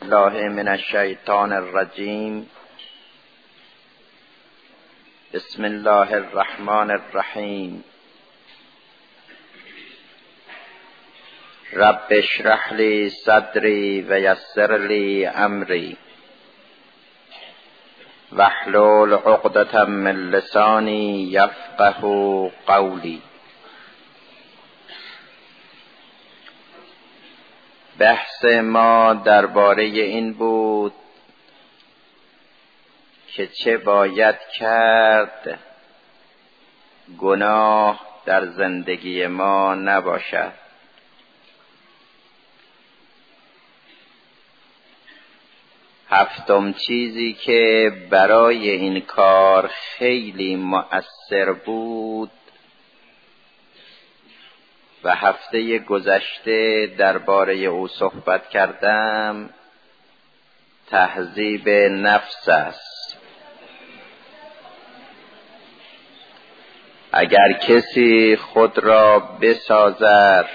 بالله من الشیطان الرجیم. بسم الله الرحمن الرحیم. رب اشرح لی صدری و یسر لی امری واحلل عقدة من لسانی یفقهوا قولی. بحث ما درباره این بود که چه باید کرد گناه در زندگی ما نباشد. هفتم چیزی که برای این کار خیلی مؤثر بود و هفته گذشته درباره او صحبت کردم، تهذیب نفس است. اگر کسی خود را بسازد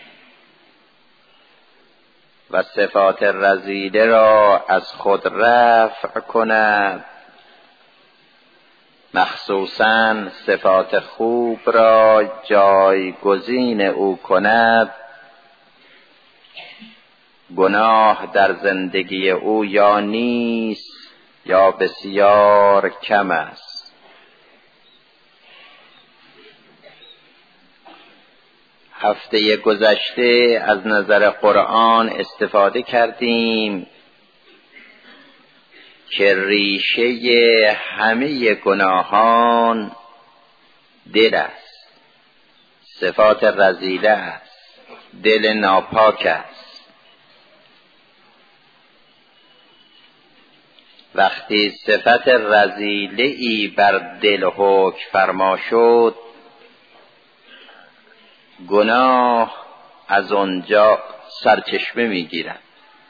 و صفات رذیله را از خود رفع کند، مخصوصاً صفات خوب را جایگزین او کند، گناه در زندگی او یا نیست یا بسیار کم است. هفته گذشته از نظر قرآن استفاده کردیم که ریشه همه گناهان دل است، صفات رذیله است، دل ناپاک است. وقتی صفت رذیله ای بر دل حکم فرما شد، گناه از آنجا سرچشمه میگیرد.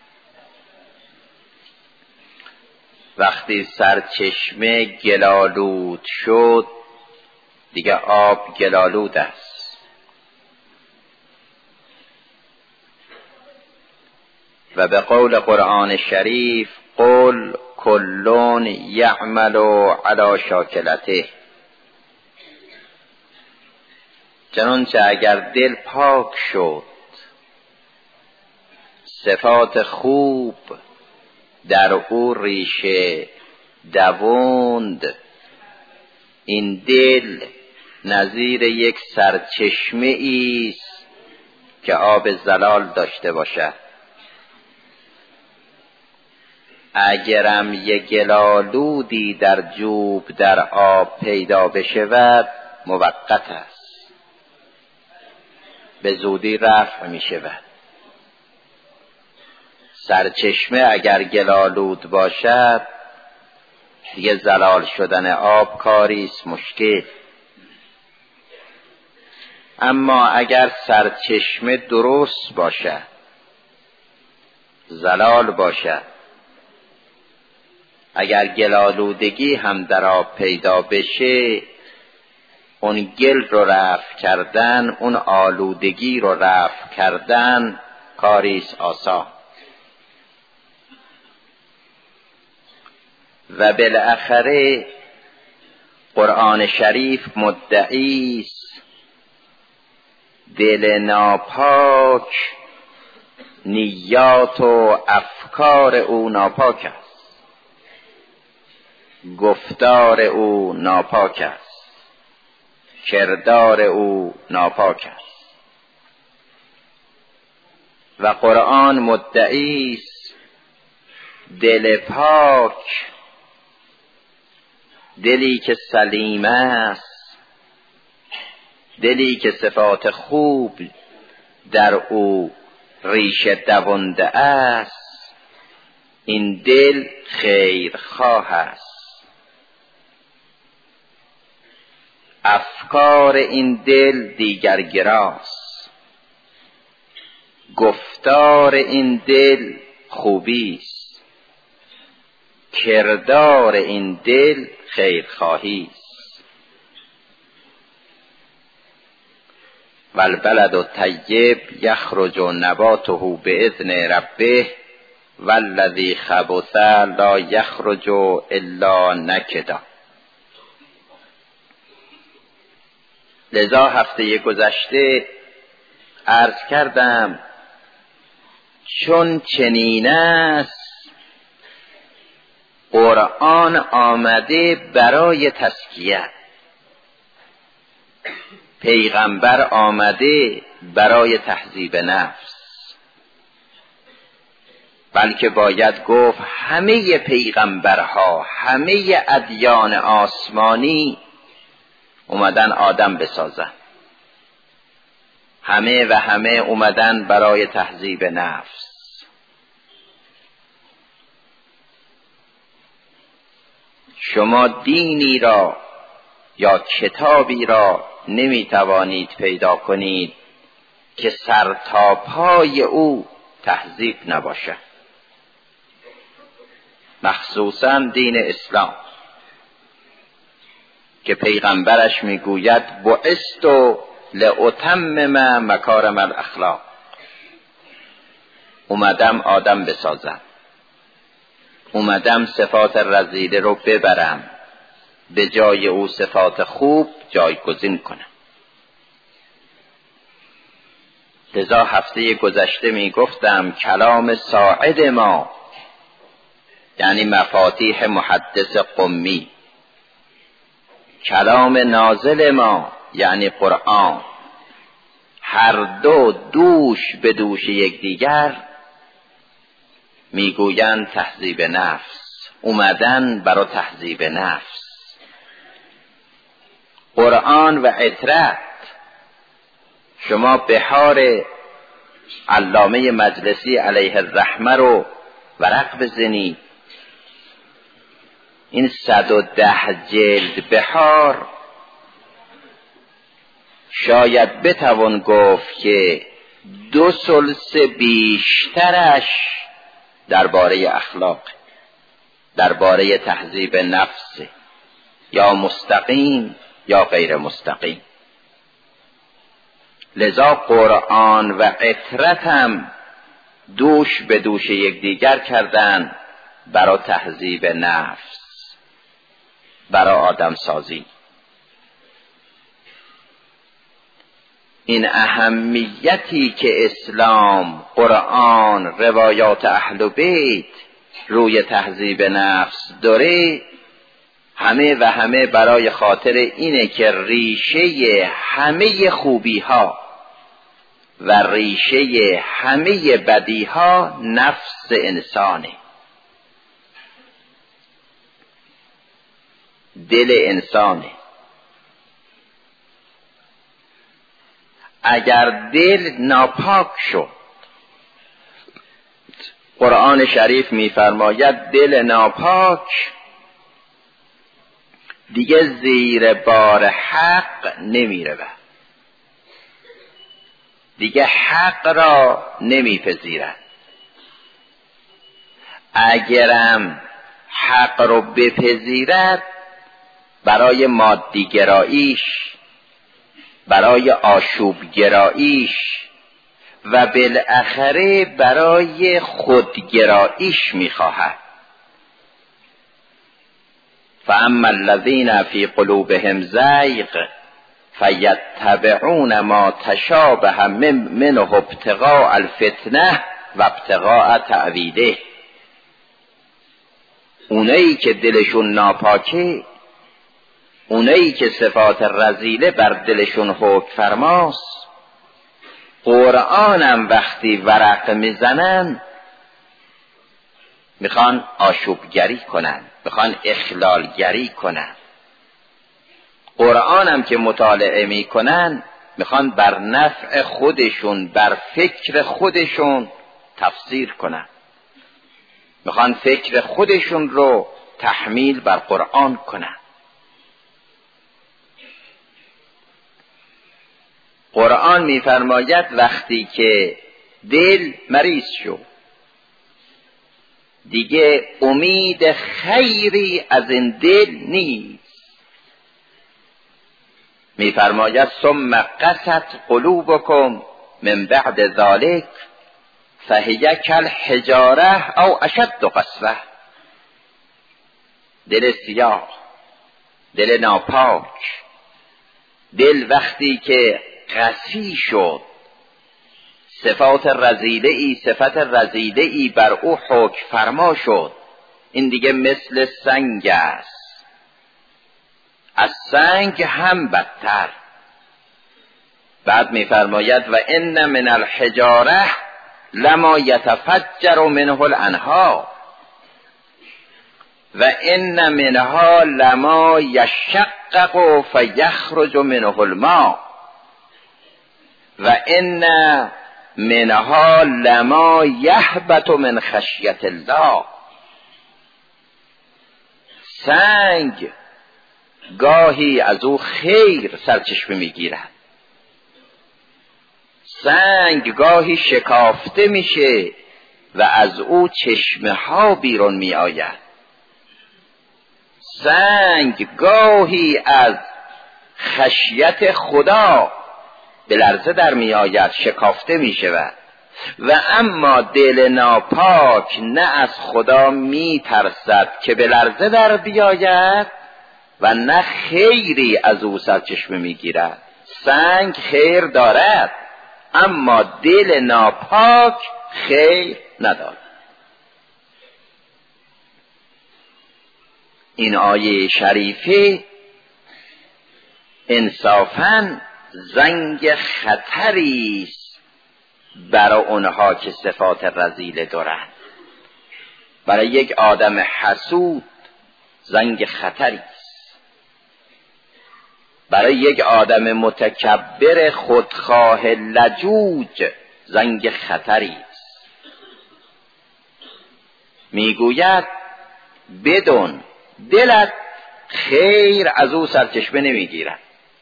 وقتی سرچشمه گلالود شد، دیگه آب گلالود است. و به قول قرآن شریف قل کلون یعمل علی شاکلته، چنانچه اگر دل پاک شد، صفات خوب در او ریشه دووند، این دل نظیر یک سرچشمه ایست که آب زلال داشته باشد. اگرم یک گلالودی در جوب در آب پیدا بشود، موقت است، به زودی رفع می شود. سرچشمه اگر گلالود باشد، دیگه زلال شدن آب کاریست مشکل. اما اگر سرچشمه درست باشد، زلال باشد، اگر گلالودگی هم در آب پیدا بشه، اون گل رو رفع کردن، اون آلودگی رو رفع کردن کاریست آسان. و بالاخره قرآن شریف مدعی است دل ناپاک نیات و افکار او ناپاک است، گفتار او ناپاک است، کردار او ناپاک است. و قرآن مدعی است دل پاک، دلی که سلیم است، دلی که صفات خوب در او ریشه دوانده است، این دل خیرخواه است. افکار این دل دیگر گراست، گفتار این دل خوبی است، کردار این دل خیرخواهی است. والبلد الطیب یخرج نباته باذن ربه والذی خبث لا یخرج الا نکدا. لذا هفته گذشته عرض کردم چون چنین است قرآن آمده برای تزکیه، پیغمبر آمده برای تهذیب نفس، بلکه باید گفت همه پیغمبرها، همه ادیان آسمانی اومدن آدم بسازن، همه اومدن برای تهذیب نفس. شما دینی را یا کتابی را نمیتوانید پیدا کنید که سر تا پای او تهذیب نباشه، مخصوصا دین اسلام که پیغمبرش میگوید بعثت لأتمم مکارم الاخلاق، اومدم آدم بسازم، اومدم صفات رذیله رو ببرم، به جای او صفات خوب جایگزین کنم. لذا هفته گذشته می گفتم کلام ساعد ما یعنی مفاتیح محدث قمی، کلام نازل ما یعنی قرآن، هر دو دوش به دوش یکدیگر میگویند تهذیب نفس، اومدن برای تهذیب نفس. قرآن و عطرت، شما بحار علامه مجلسی علیه الرحمه رو ورق بزنید، این 110 جلد بحار شاید بتوان گفت که 2/3 بیشترش درباره اخلاق، درباره تهذیب نفس، یا مستقیم یا غیر مستقیم. لذا قرآن و عطرت هم دوش به دوش یکدیگر کردن برای تهذیب نفس، برای آدم سازی. این اهمیتی که اسلام، قرآن، روایات اهل بیت روی تهذیب نفس داره، همه برای خاطر اینه که ریشه همه خوبی ها و ریشه همه بدی ها نفس انسانه، دل انسانه. اگر دل ناپاک شد، قرآن شریف می‌فرماید دل ناپاک دیگه زیر بار حق نمیره، دیگه حق را نمیپذیرد. اگرم حق رو بپذیرد، برای مادی گراییش، برای آشوب گراییش و بالاخره برای خودگراییش میخواهد. فاما الذین فی قلوبهم زیغ فیتبعون ما تشابه منه ابتغاء الفتنه و ابتغاء تأویله. اونایی که دلشون ناپاکه، اونایی که صفات رذیله بر دلشون حکم فرماست، قرآنم وقتی ورق میزنن میخوان آشوبگری کنن، میخوان اخلالگری کنن. قرآنم که مطالعه میکنن میخوان بر نفع خودشون، بر فکر خودشون تفسیر کنن، میخوان فکر خودشون رو تحمیل بر قرآن کنن. قرآن میفرماید وقتی که دل مریض شد، دیگه امید خیری از این دل نیست. میفرماید ثم قست قلوبکم من بعد ذلک فهی کالحجاره او اشد قسوه. دل سیاه، دل ناپاک، دل وقتی که قسی شد، صفت رذیله ای بر او حکم فرما شد، این دیگه مثل سنگ است، از سنگ هم بدتر. بعد می‌فرماید و ان من الحجاره لما یتفجر منه الانهار و ان منها لما یشقق فیخرج منه الماء و ان منها لما یهبط من خشیة الله. سنگ گاهی از او خیر سرچشمه میگیرد، سنگ گاهی شکافته میشه و از او چشمه ها بیرون می آید. سنگ گاهی از خشیت خدا به لرزه در می آید، شکافته می شود. و اما دل ناپاک نه از خدا می ترسد که به لرزه در بیاید و نه خیری از او سرچشمه می گیرد. سنگ خیر دارد اما دل ناپاک خیر ندارد. این آیه شریفه انصافاً زنگ خطری است برای اونها که صفات رذیله دارند. برای یک آدم حسود زنگ خطری است، برای یک آدم متکبر خودخواه لجوج زنگ خطری است. میگوید بدون دلت خیر از او سرچشمه نمیگیرد،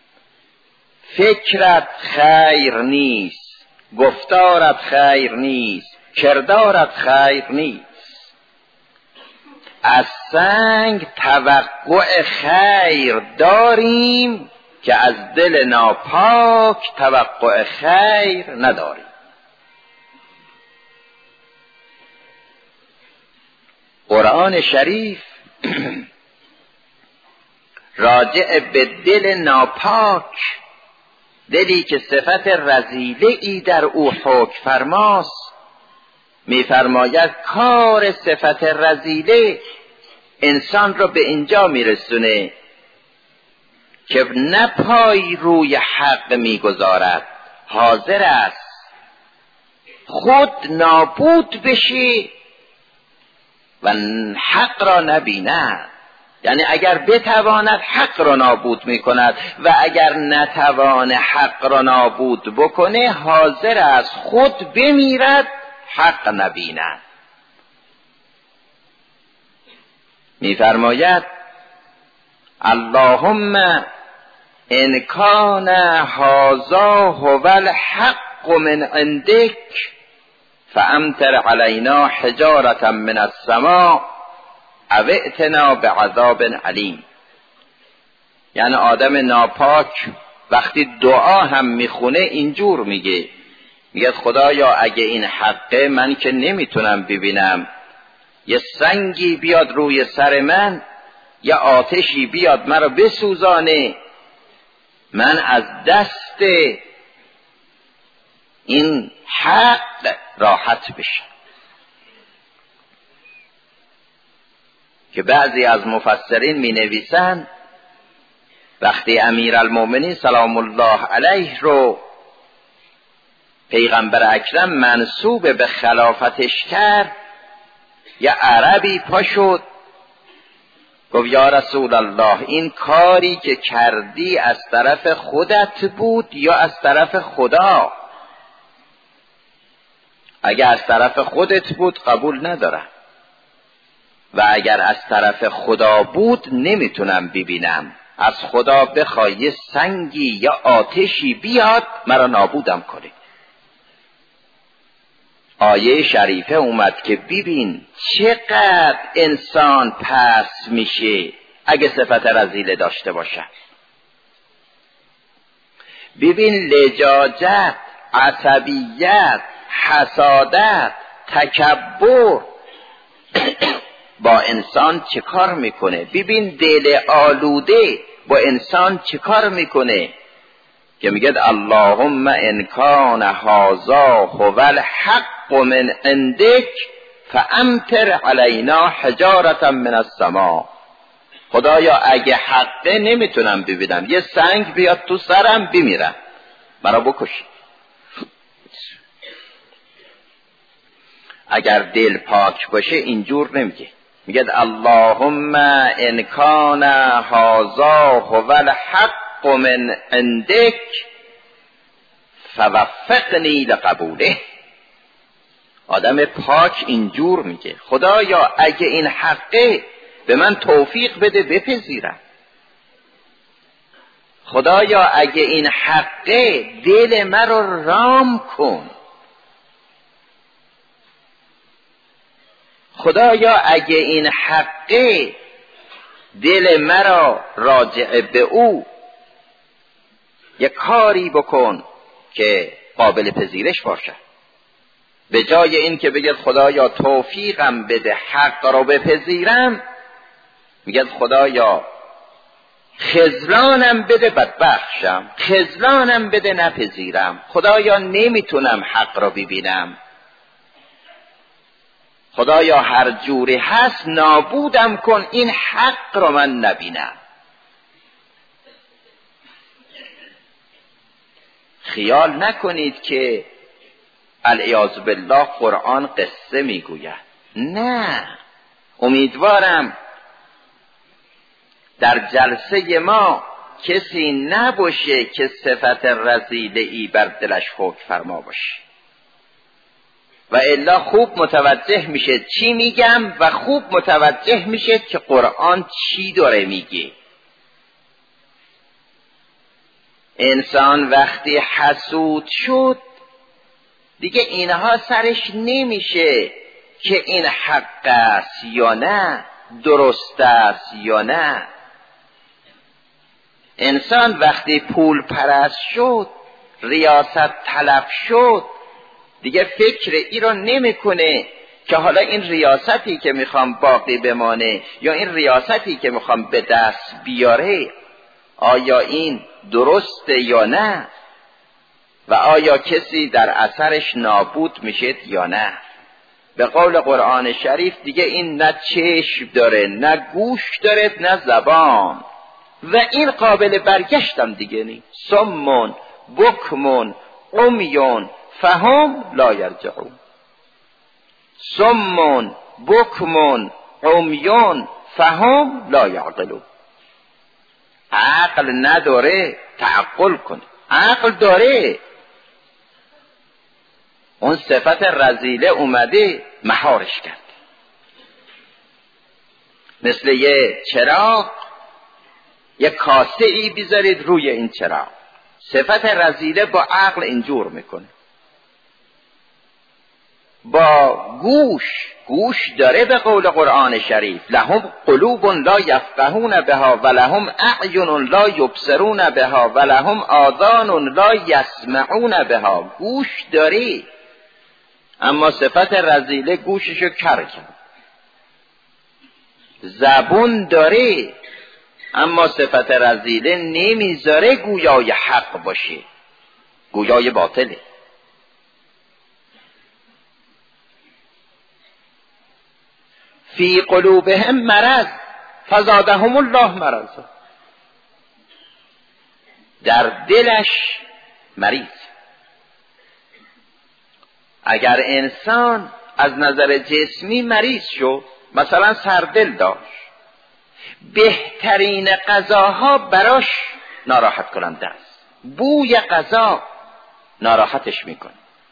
فکرت خیر نیست، گفتارت خیر نیست، کردارت خیر نیست. از سنگ توقع خیر داریم که از دل ناپاک توقع خیر نداریم. قرآن شریف راجع به دل ناپاک، دلی که صفت رذیله ای در او حکم فرماست، می‌فرماید کار صفت رذیله انسان را به اینجا میرسونه که نه پای روی حق میگذارد، حاضر است خود نابود بشی و حق را نبیند. یعنی اگر بتواند حق را نابود میکند و اگر نتوان حق را نابود بکنه حاضر است خود بمیرد حق نبیند. میفرماید اللهم ان کان هذا هو الحق من عندك فامطر علینا حجارة من السماء او ائتنا بعذاب علیم. یعنی آدم ناپاک وقتی دعا هم میخونه اینجور میگه خدایا اگه این حقه من که نمیتونم ببینم، یه سنگی بیاد روی سر من، یه آتشی بیاد مرا بسوزانه، من از دست این حق راحت بشم. که بعضی از مفسرین می نویسند وقتی امیرالمؤمنین سلام الله علیه رو پیغمبر اکرم منسوب به خلافتش کرد، یه عربی پا شد گفت یا رسول الله این کاری که کردی از طرف خودت بود یا از طرف خدا؟ اگر از طرف خودت بود قبول ندارم و اگر از طرف خدا بود نمیتونم ببینم. از خدا بخوای سنگی یا آتشی بیاد مرا نابودم کنه. آیه شریفه اومد که ببین چقدر انسان پست میشه اگه صفت رذیله داشته باشه. ببین لجاجت، عصبیت، حسادت، تکبر با انسان چه کار میکنه. ببین دل آلوده با انسان چه کار میکنه که میگه اللهم ان کان هذا هو الحق من عندک فامطر علینا حجارة من السماء. خدایا اگه حقه نمیتونم ببینم، یه سنگ بیاد تو سرم بمیرم، مرا بکشی. اگر دل پاک باشه اینجور نمیگه، میگه اللهم ان کان هذا هو الحق من عندک فوفقنی لقبوله. آدم پاک اینجور میگه خدایا اگه این حقه به من توفیق بده بپذیرم. خدایا اگه این حقه دل من رو رام کن. خدایا اگه این حقه دل مرا راجع به او یک کاری بکن که قابل پذیرش باشه. به جای این که بگید خدایا توفیقم بده حق را بپذیرم، میگید خدایا خذلانم بده بدبخشم، خذلانم بده نپذیرم، خدایا نمیتونم حق را ببینم، خدایا هر جوری هست نابودم کن این حق را من نبینم. خیال نکنید که العیاذ بالله قرآن قصه میگوید. نه، امیدوارم در جلسه ما کسی نباشه که صفت رذیله ای بر دلش حکم فرما باشه، و الا خوب متوجه میشه چی میگم و خوب متوجه میشه که قرآن چی داره میگه. انسان وقتی حسود شد دیگه اینها سرش نمیشه که این حق است یا نه، درست است یا نه. انسان وقتی پول پرست شد، ریاست طلب شد، دیگه فکر ای رو نمیکنه که حالا این ریاستی که میخوام باقی بمانه یا این ریاستی که میخوام به دست بیاره آیا این درسته یا نه، و آیا کسی در اثرش نابود میشه یا نه. به قول قرآن شریف دیگه این نه چشم داره، نه گوش داره، نه زبان، و این قابل برگشتم دیگه نیست. صمون بکمون عمیون فهم لا یرجعون. صمون بکمون عمیون فهم لا یعقلون. عقل نداره تعقل کنه، عقل داره. اون صفت رذیله اومده مهارش کرد. مثل یه چراغ، یه کاسه ای بیذارید روی این چراغ، صفت رذیله با عقل اینجور میکنه. با گوش داره به قول قرآن شریف لهم قلوب لا یفقهون بها و لهم اعین لا یبصرون بها و لهم آذان لا یسمعون بها. گوش داره اما صفت رذیله گوششو کر کرد. زبون داره اما صفت رذیله نمیذاره گویای حق باشه، گویای باطله. فی قلوبهم مرض فزادهم الله مرضا. در دلش مریض. اگر انسان از نظر جسمی مریض شد، مثلا سردل داشت، بهترین غذاها براش ناراحت کننده است. بوی غذا ناراحتش میکنه.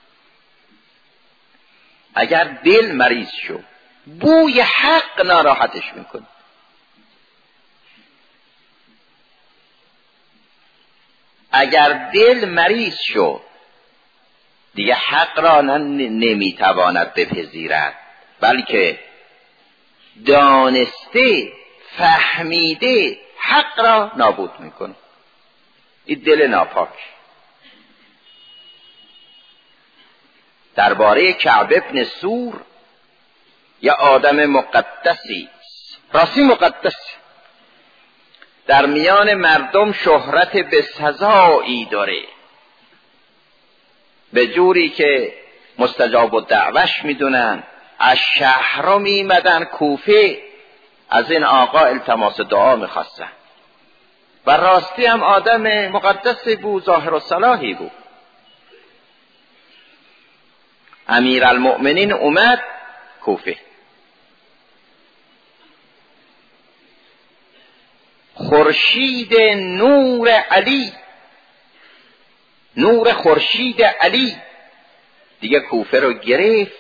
اگر دل مریض شد، بوی حق ناراحتش میکنه. اگر دل مریض شد دیگه حق را نمیتواند بپذیرد، بلکه دانسته فهمیده حق را نابود میکنه. این دل ناپاک. درباره کعب ابن سور یا آدم مقدسی، راستی مقدسی، در میان مردم شهرت به سزایی داره، به جوری که مستجاب الدعوش میدونن. از شهر میمدن کوفه، از این آقا التماس دعا میخواستن و راستی هم آدم مقدسی بود، ظاهر و صلاحی بود. امیرالمؤمنین اومد کوفه، خورشید نور علی، نور خورشید علی دیگه کوفه رو گرفت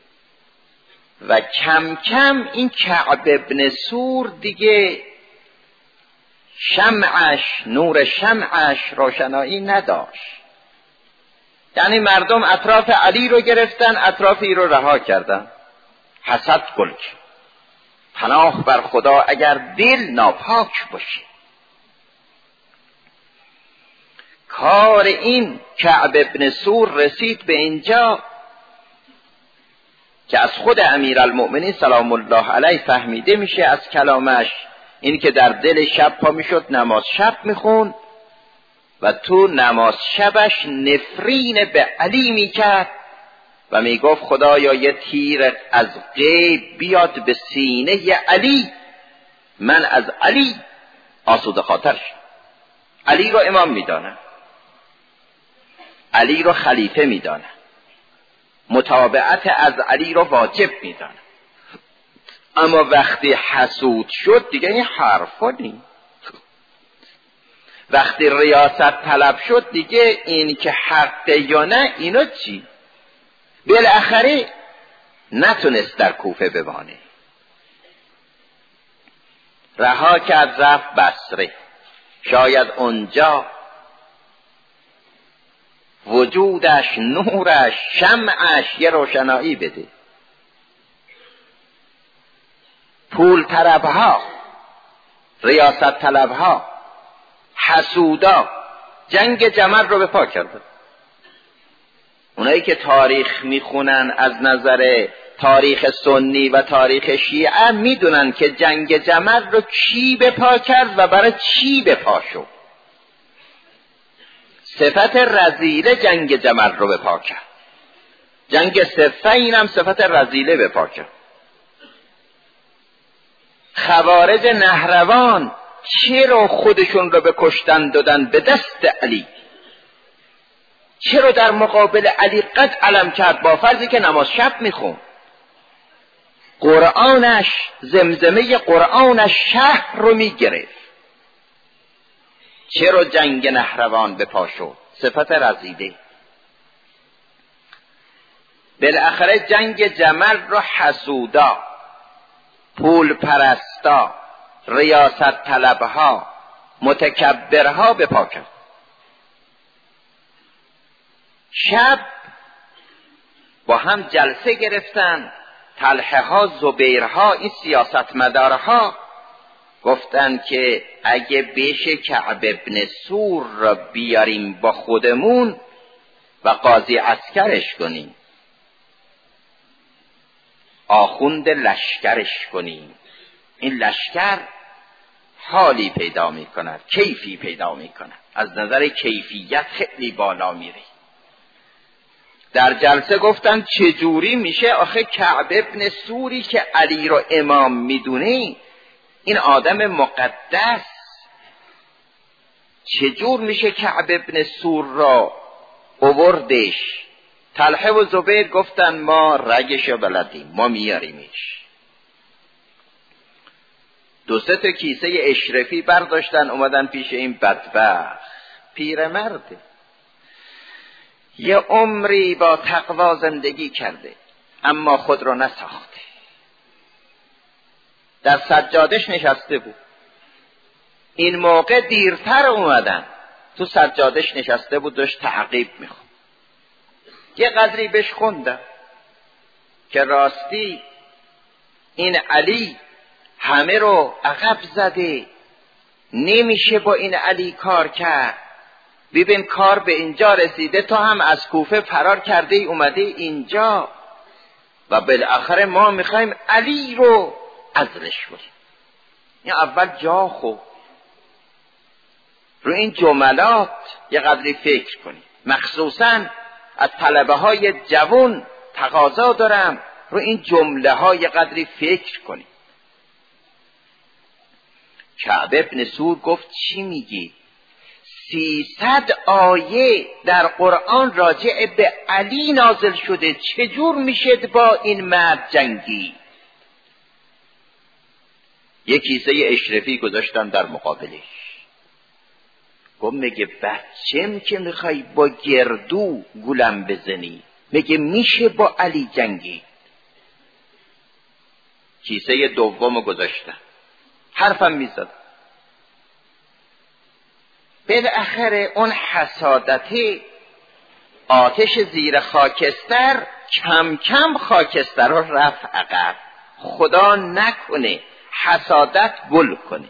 و کم کم این کعب ابن سور دیگه شمعش، نور شمعش روشنایی نداشت. یعنی مردم اطراف علی رو گرفتن، اطرافی رو رها کردن. حسد گل کرد. پناه بر خدا اگر دل ناپاک باشه. کار این کعب ابن سور رسید به اینجا که از خود امیرالمؤمنین سلام الله علیه فهمیده میشه از کلامش، این که در دل شب پا میشد نماز شب میخوند و تو نماز شبش نفرین به علی میکرد و میگفت خدایا یه تیر از غیب بیاد به سینه علی، من از علی آسوده خاطر شم. علی رو امام میدانم، علی رو خلیفه میدانم، متابعت از علی رو واجب میدانم. اما وقتی حسود شد دیگه این حرفا نیست. وقتی ریاست طلب شد دیگه این که حقه یا نه اینا چی؟ بالاخره نتونست در کوفه بمانه، رها کرد رفت بصره. شاید اونجا وجودش، نورش، شمعش یه روشنایی بده. پول طلبها، ریاست طلبها، حسودا جنگ جمل رو به پا کردن. اونایی که تاریخ میخونن از نظر تاریخ سنی و تاریخ شیعه میدونن که جنگ جمل رو کی به پا کرد و برای چی به پا شد. صفت رذیله جنگ جمل رو به پا کرد. جنگ صفین هم صفت رذیله به پا کرد. خوارج نهروان چرا خودشون رو به کشتن دادن به دست علی؟ چرا در مقابل علی قد علم کرد با فرضی که نماز شب میخون؟ قرآنش، زمزمه قرآنش شهر رو میگرفت. چرا جنگ نهروان به پا شد؟ صفت رذیله. بالاخره جنگ جمل رو حسودا، پول پرستا، ریاست طلبها، متکبرها به پا کرد. شب با هم جلسه گرفتن، طلحه ها، زبیرها، این سیاست مدارها گفتن که اگه بشه کعب ابن سور را بیاریم با خودمون و قاضی عسکرش کنیم، آخوند لشکرش کنیم، این لشکر حالی پیدا می کند، کیفی پیدا می کند، از نظر کیفیت خیلی بالا میره. در جلسه گفتن چجوری میشه آخه کعب ابن سوری که علی رو امام میدونه، این آدم مقدس، چجور میشه کعب ابن سور را آوردش؟ طلحه و زبیر گفتن ما رگشو بلدیم، ما میاریمش. دو سه تا کیسه اشرفی برداشتن اومدن پیش این بدبخت پیرمرده، یه عمری با تقوا زندگی کرده اما خود رو نساخته. در سجادش نشسته بود. این موقع دیرتر اومدن، تو سجادش نشسته بود داشت تعقیب میخوند. یه قدری بهش خوندم که راستی این علی همه رو عقب زده، نمیشه با این علی کار کرد. ببین کار به اینجا رسیده، تو هم از کوفه فرار کرده اومده اینجا و بالاخره ما میخوایم علی رو عزلش کنیم. این اول جا خوب رو این جملات یه قدری فکر کنید، مخصوصا از طلبه های جوان تقاضا دارم رو این جمله ها یه قدری فکر کنید. کعب ابن سور گفت چی میگی؟ 300 آیه در قرآن راجع به علی نازل شده، چجور میشه با این مرد جنگی؟ یک کیسه اشرفی گذاشتم در مقابلش، گفت میگه بچم که میخوای با گردو گولم بزنی، میگه میشه با علی جنگی؟ کیسه دوم گذاشتم، حرفم میزد. بالاخره اون حسادتی آتش زیر خاکستر کم کم خاکستر رو رفت عقب. خدا نکنه حسادت گل کنه،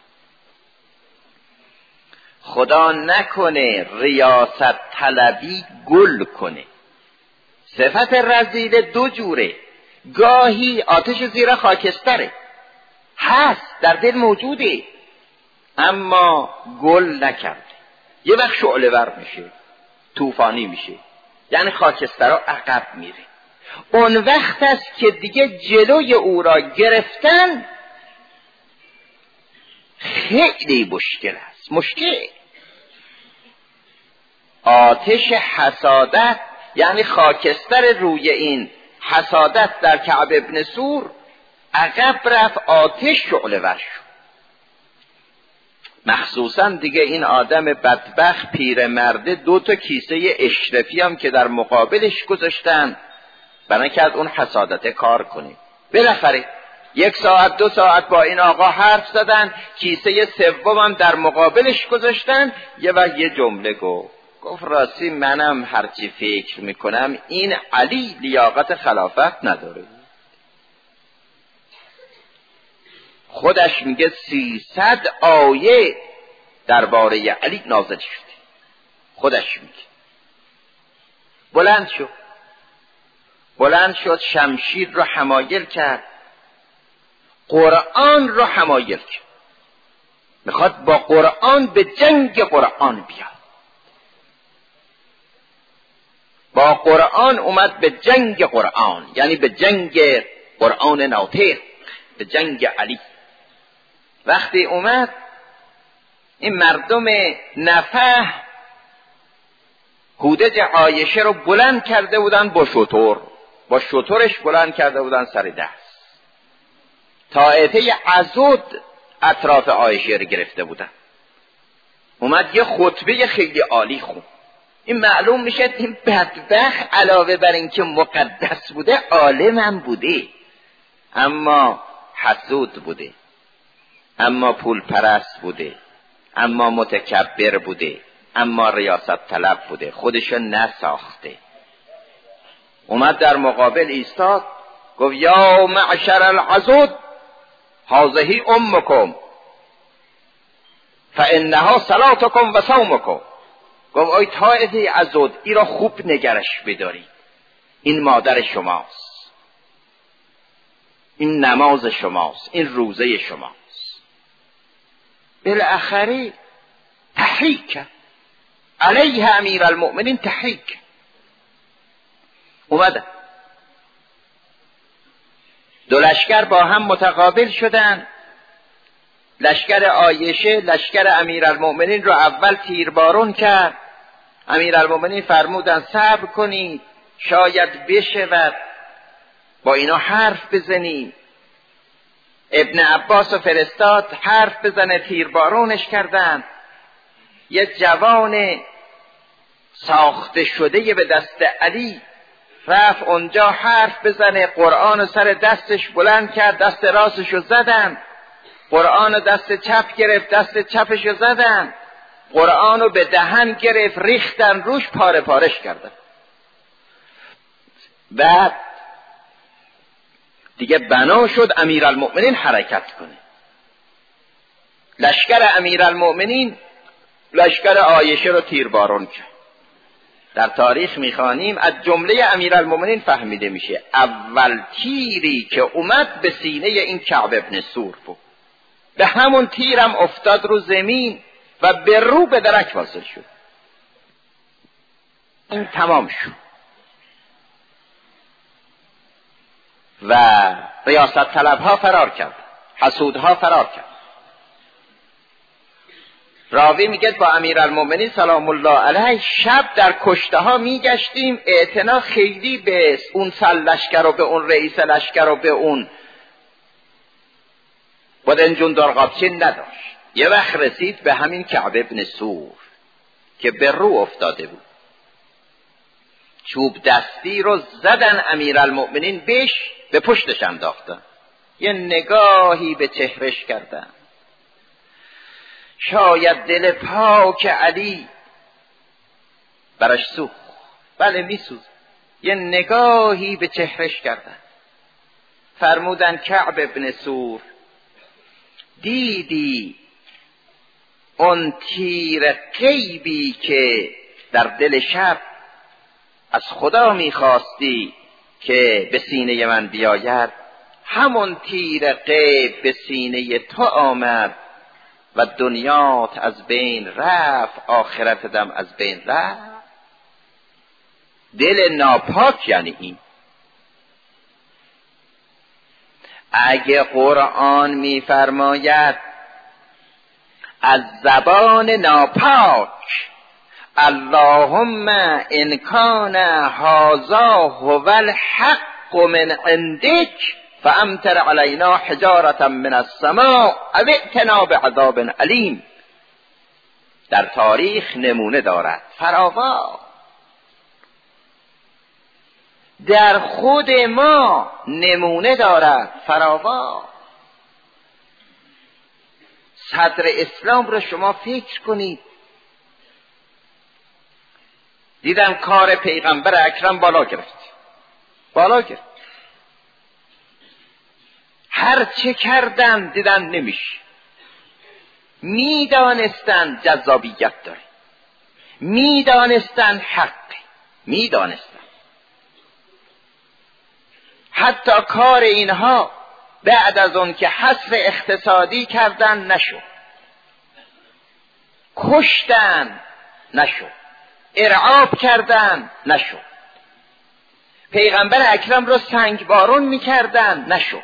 خدا نکنه ریاست طلبی گل کنه. صفت رذیل دو جوره، گاهی آتش زیر خاکستره، هست در دل موجوده اما گل نکرده، یه وقت شعله ور میشه، طوفانی میشه، یعنی خاکسترها عقب میره. اون وقت است که دیگه جلوی او را گرفتن خیلی مشکل است. مشکل آتش حسادت، یعنی خاکستر روی این حسادت در کعب ابن سور عقب رفت، آتش شعله ور شد. مخصوصا دیگه این آدم بدبخت پیرمرده 2 کیسه اشرفی هم که در مقابلش گذاشتن بنا کرد اون حسادت کار کنه. بالاخره 1 ساعت 2 ساعت با این آقا حرف زدن، کیسه سوم هم در مقابلش گذاشتن. یه جمله گفت راستی منم هرچی فکر میکنم این علی لیاقت خلافت نداره. خودش میگه 300 آیه درباره علی نازل شده، خودش میگه. بلند شد شمشیر رو حمایل کرد، قرآن رو حمایل کرد، میخواد با قرآن به جنگ قرآن بیاد. با قرآن اومد به جنگ قرآن، یعنی به جنگ قرآن ناطق، به جنگ علی. وقتی اومد این مردم نفح هودج عایشه رو بلند کرده بودن با شترش بلند کرده بودن سر دست. طائفه عضد اطراف عایشه رو گرفته بودن. اومد یه خطبه خیلی عالی خوند. این معلوم میشه این بدبخت علاوه بر اینکه مقدس بوده عالم هم بوده، اما حسود بوده، اما پول پرست بوده، اما متکبر بوده، اما ریاست طلب بوده، خودشو نساخته. اومد در مقابل ایستاد، گفت یا معشر العضد هذه امکم فانها صلاتکم و صومکم. گفت ای طائفه عضد، ای را خوب نگرش بدارید، این مادر شماست، این نماز شماست، این روزه شماست. بالاخره تحریک علیه امیر المؤمنین، تحریک اومدن. 2 لشکر با هم متقابل شدن. لشکر عایشه لشکر امیر المؤمنین رو اول تیربارون کرد. امیر المؤمنین فرمودن صبر کنید، شاید بشود با اینا حرف بزنید. ابن عباس و فرستاد حرف بزنه، تیربارونش کردن. یه جوان ساخته شده به دست علی رفت اونجا حرف بزنه، قرآن سر دستش بلند کرد، دست راستشو زدن، قرآن دست چپ گرفت، دست چپشو زدن، قرآنو به دهن گرفت، ریختن روش، پاره پارش کردن. بعد دیگه بنا شد امیرالمؤمنین حرکت کنه. لشکر امیرالمؤمنین لشکر عایشه رو تیربارون کرد. در تاریخ میخوانیم از جمله امیرالمومنین فهمیده میشه اول تیری که اومد به سینه این کعب ابن سور بود، به همون تیرم افتاد رو زمین و به رو به درک واصل شد. این تمام شد و ریاست طلبها فرار کرد، حسودها فرار کرد. راوی میگه با امیرالمومنین سلام الله علیه شب در کشته ها میگشتیم، اعتنا خیلی به اون سرلشکر و به اون رئیس لشکر و به اون بدنجون درقابچین نداشت. یه وقت رسید به همین کعب ابن سور که به رو افتاده بود، چوب دستی رو زدن امیرالمومنین بهش، به پشتش انداختن، یه نگاهی به چهرش کردن. شاید دل پاک علی براش سوخت، بله میسوز. یه نگاهی به چهرش کردن، فرمودن کعب ابن سور دیدی اون تیر غیبی که در دل شب از خدا میخواستی که به سینه من بیاید، همون تیر غیب به سینه تو آمد و دنیات از بین رفت، آخرت دم از بین رفت. دل ناپاک یعنی این. اگه قرآن میفرماید از زبان ناپاک اللهم ان کان هذا هو الحق من عندک فامطر علینا حجارة من السماء او ائتنا بعذاب علیم، در تاریخ نمونه دارد فراوان. در خود ما نمونه دارد فراوان. صدر اسلام رو شما فکر کنید، دیدن کار پیغمبر اکرم بالا گرفت. هر چه کردن دیدن نمیشه. میدانستن جذابیت داره، میدانستن حق، میدانستن. حتی کار اینها بعد از اون که حصر اقتصادی کردن نشد، کشتن نشد، ارعاب کردن نشد، پیغمبر اکرم رو سنگبارون میکردن نشد.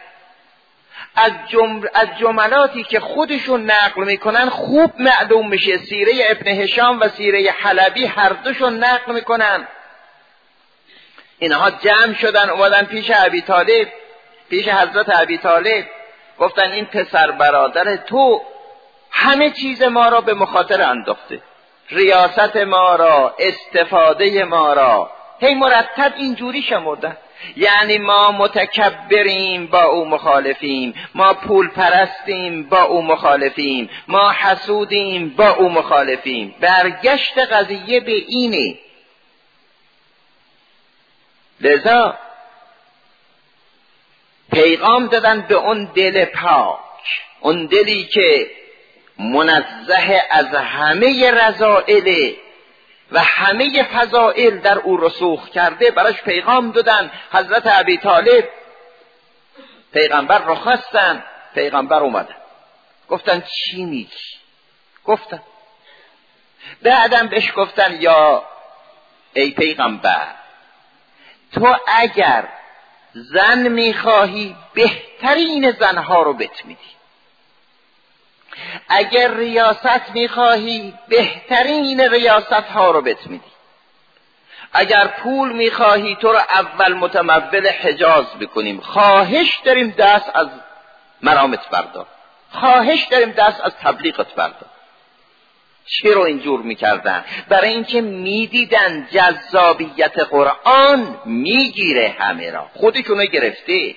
از جملاتی که خودشون نقل میکنن خوب معلوم میشه، سیره ابن هشام و سیره حلبی هر دوشون نقل میکنن. اینها جمع شدن اومدن پیش ابی طالب، پیش حضرت ابی طالب، گفتن این پسر برادر تو همه چیز ما را به مخاطر انداخته، ریاست ما را، استفاده ما را، هی مرتب اینجوری شمردن. یعنی ما متکبریم با او مخالفیم، ما پول پرستیم با او مخالفیم، ما حسودیم با او مخالفیم. برگشت قضیه به اینه. لذا پیغام دادن به اون دل پاک، اون دلی که منزه از همه رذائل و همه فضائل در او رسوخ کرده، براش پیغام دادن. حضرت ابی طالب پیغمبر رو خواستن، پیغمبر اومدن، گفتن چی میگی؟ گفتن بعدم بهش گفتن یا ای پیغمبر، تو اگر زن میخواهی بهترین زنها رو بهت میدی، اگر ریاست میخواهی بهترین ریاست ها رو بهت میدی، اگر پول میخواهی تو رو اول متمول حجاز بکنیم، خواهش داریم دست از مرامت بردار، خواهش داریم دست از تبلیغت بردار. چرا اینجور میکردن؟ برای اینکه میدیدن جذابیت قرآن میگیره همه را، خودشونو گرفته.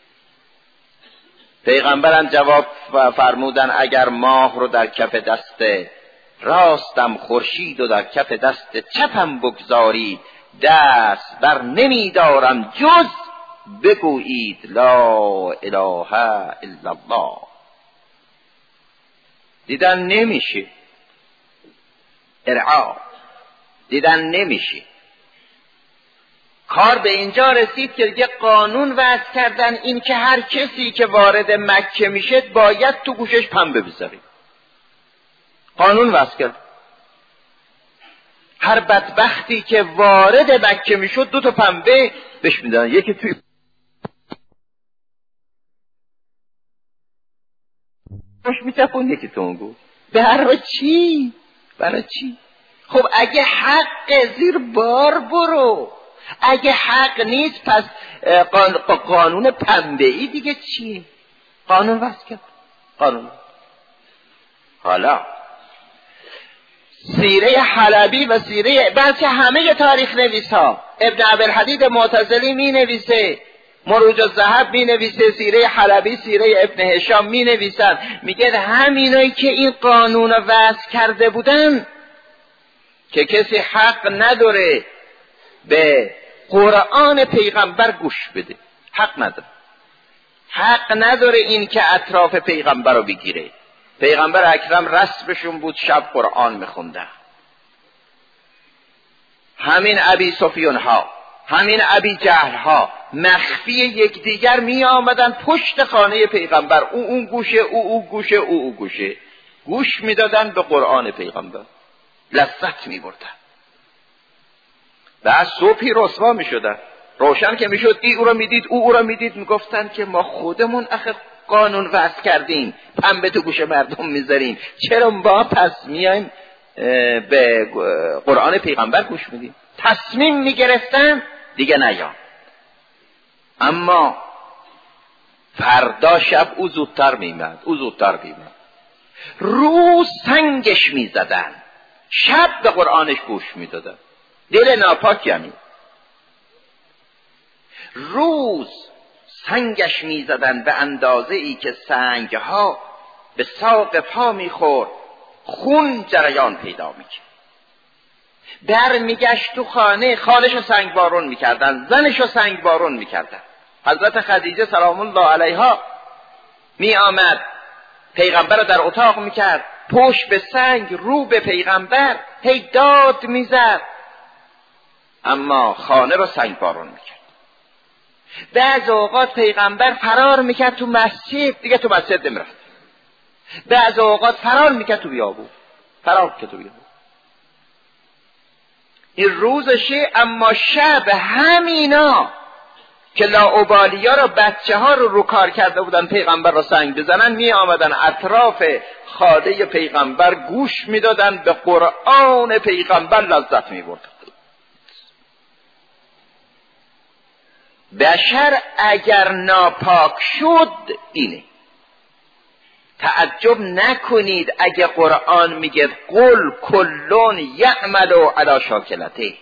پیغمبرم جواب فرمودن اگر ماه رو در کف دست راستم، خورشید و در کف دست چپم بگذاری، دست بر نمیدارم جز بگویید لا اله الا الله. دیدن نمیشه، ارعاب. دیدن نمیشه. کار به اینجا رسید که دیگه قانون وضع کردن این که هر کسی که وارد مکه میشه باید تو گوشش پنبه بذاره. قانون وضع کرد. هر بدبختی که وارد مکه میشد 2 تا پنبه بهش میدن، یکی توی گوش میتپون، یکی تو اون گوش. برای چی؟ برای چی؟ خب اگه حق زیر بار برو، اگه حق نیست پس قانون پنبه‌ای دیگه چی؟ قانون وضع کرد. قانون. حالا سیره حلبی و سیره بلکه همه تاریخ نویسا، ابن ابوالحدید معتزلی می نویسه، مروج الذهب می نویسه، سیره حلبی، سیره ابن هشام می نویسن، میگه همینایی که این قانون وضع کرده بودن که کسی حق نداره به قرآن پیغمبر گوش بده، حق نداره. حق نداره این که اطراف پیغمبر رو بگیره. پیغمبر اکرم رسمشون بود شب قرآن میخوندن. همین ابی سفیان ها، همین ابی جهل ها مخفی یکدیگر می آمدن پشت خانه پیغمبر، او اون گوشه، او گوشه، او گوشه، گوش میدادن به قرآن پیغمبر، لذت میبردن. بعد صبحی رسوا میشدن، روشن که میشد ای او را میدید، او را میدید، میگفتن که ما خودمون اخه قانون وضع کردیم، پنبه تو گوش مردم میذاریم، چرا ما پس میایم به قرآن پیغمبر گوش میدیم؟ تصمیم میگرفتن دیگه نیام. اما فردا شب او زودتر میمد، روز سنگش میزدن، شب به قرآنش گوش میدادن. دل ناپاک یعنی روز سنگش میزدن به اندازه ای که سنگ ها به ساق پا میخورد، خون جریان پیدا میکرد. در میگشت تو خانه، خالش رو سنگ بارون میکردن، زنش رو سنگ بارون میکردن. حضرت خدیجه سلام الله علیها می آمد پیغمبر رو در اتاق میکرد، پشت به سنگ، رو به پیغمبر، هی داد میزد، اما خانه رو سنگ بارون میکرد. بعض اوقات پیغمبر فرار میکرد تو مسجد، دیگه تو مسجد نمیرفت. بعض اوقات فرار میکرد تو بیابون، این روزشه. اما شب همینا که لاابالیا رو، بچه ها رو کار کرده بودن پیغمبر رو سنگ بزنن، می آمدن اطراف خاده پیغمبر گوش میدادن، به قرآن پیغمبر لذت می بردن. بشر اگر ناپاک شد اینه. تعجب نکنید اگه قرآن میگه قل کلون یعمل علی شاکلته.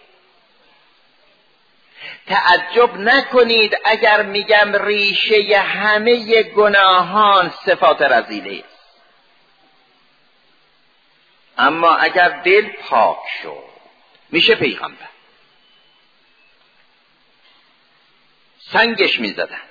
تعجب نکنید اگر میگم ریشه همه گناهان صفات رذیله است. اما اگر دل پاک شد میشه پیغمبر. سنگش میزدن،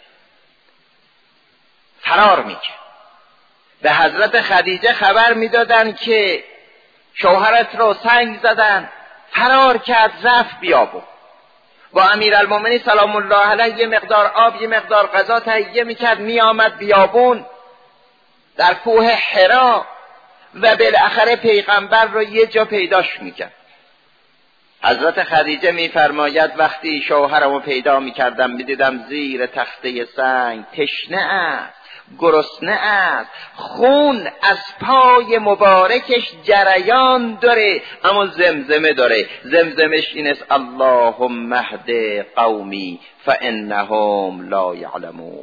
فرار میکرد. به حضرت خدیجه خبر میدادن که شوهرت رو سنگ زدن، فرار کرد، رفت بیابون. با امیرالمومنین سلام الله علیه یه مقدار آب، یه مقدار غذا تهیه میکرد، میآمد بیابون در کوه حرا و بالاخره پیغمبر رو یه جا پیداش میکرد. حضرت خدیجه میفرماید وقتی شوهرمو پیدا میکردم میدیدم زیر تخته سنگ تشنه است، گرسنه است، خون از پای مبارکش جریان داره، اما زمزمه داره. زمزمش این است اللهم اهد قومی فانهم لا یعلمون.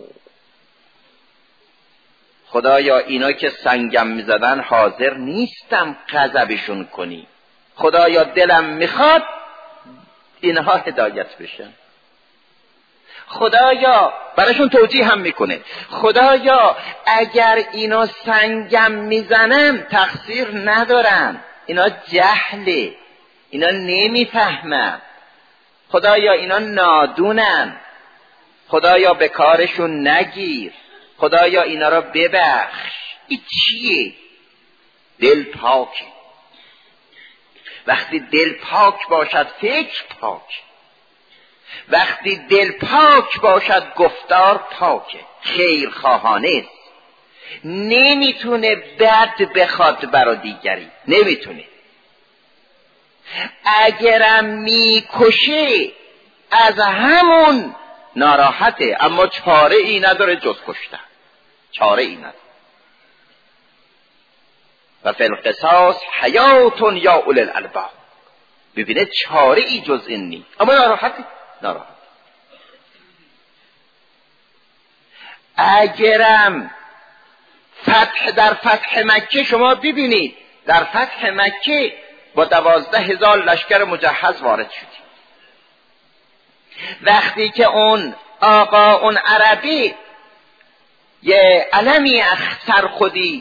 خدایا اینا که سنگم میزدن حاضر نیستم غضبشون کنی. خدایا دلم میخواد اینها هدایت بشن. خدایا براشون توجیه هم میکنه، خدایا اگر اینا سنگم میزنن تقصیر ندارن، اینا جهله، اینا نمیفهمن، خدایا اینا نادونن، خدایا به کارشون نگیر، خدایا اینا را ببخش. این چیه؟ دل پاکه. وقتی دل پاک باشد فکر پاک، وقتی دل پاک باشد گفتار پاکه، خیرخواهانه است، نمیتونه بد بخواد برا دیگری، نمیتونه. اگرم میکشه از همون ناراحته، اما چاره ای نداره جز کشتن، چاره ای نداره. و فی القصاص حیات یا اولی الالباب، ببینه چاره ای جز این نیست، اما ناراحته. اگرم در فتح مکه شما ببینید، در فتح مکه با 12,000 لشکر مجهز وارد شدیم. وقتی که اون آقا اون عربی یه علمی سر خودی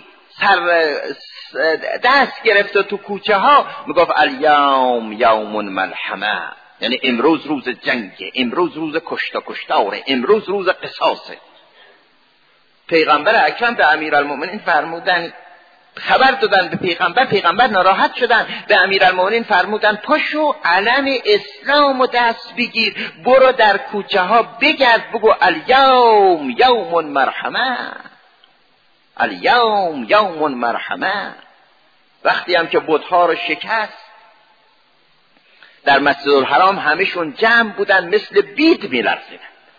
دست گرفت و تو کوچه ها میگفت الیوم یوم ملحمه، یعنی امروز روز جنگه، امروز روز کشتاره، امروز روز قصاصه. پیغمبر اکرم به امیرالمؤمنین فرمودن، خبر دادن به پیغمبر ناراحت شدن، به امیرالمؤمنین فرمودن پاشو علم اسلام و دست بگیر، برو در کوچه ها بگرد، بگو الیوم یوم مرحمه، الیوم یوم مرحمه. وقتی هم که بت‌ها رو شکست در مسجد الحرام، همشون جمع بودن مثل بید می‌لرزیدن.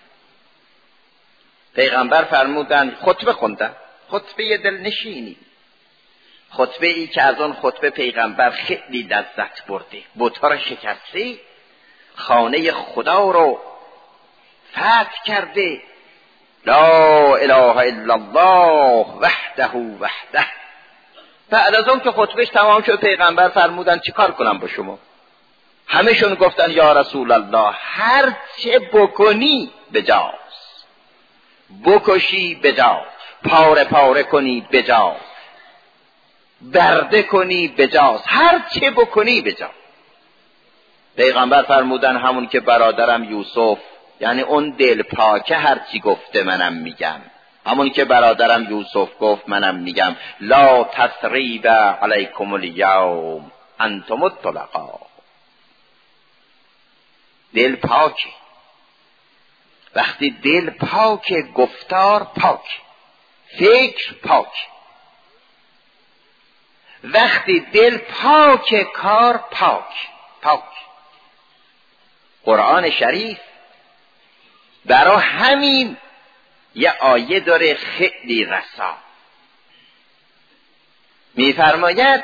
پیغمبر فرمودن، خطبه خوندن، خطبه دلنشینی، خطبه ای که از اون خطبه پیغمبر خیلی لذت برده، بت‌ها رو شکسته، خانه خدا رو فتح کرده، لا اله الا الله وحده. بعد از اون که خطبهش تمام شد پیغمبر فرمودن چیکار کنم با شما؟ همشون گفتن یا رسول الله هر چه بکنی بجاست، بکشی بجاست، پاره پاره کنی بجاست، برده کنی بجاست، هر چه بکنی بجاست. پیغمبر فرمودن همون که برادرم یوسف، یعنی اون دل پاکه هر چی گفته منم میگم، همون که برادرم یوسف گفت منم میگم، لا تثریب علیکم الیوم انتم الطلقاء. دل پاکه، وقتی دل پاکه گفتار پاک، فکر پاک، وقتی دل پاکه کار پاک. قرآن شریف برای همین یه آیه داره خیلی رسا، میفرماید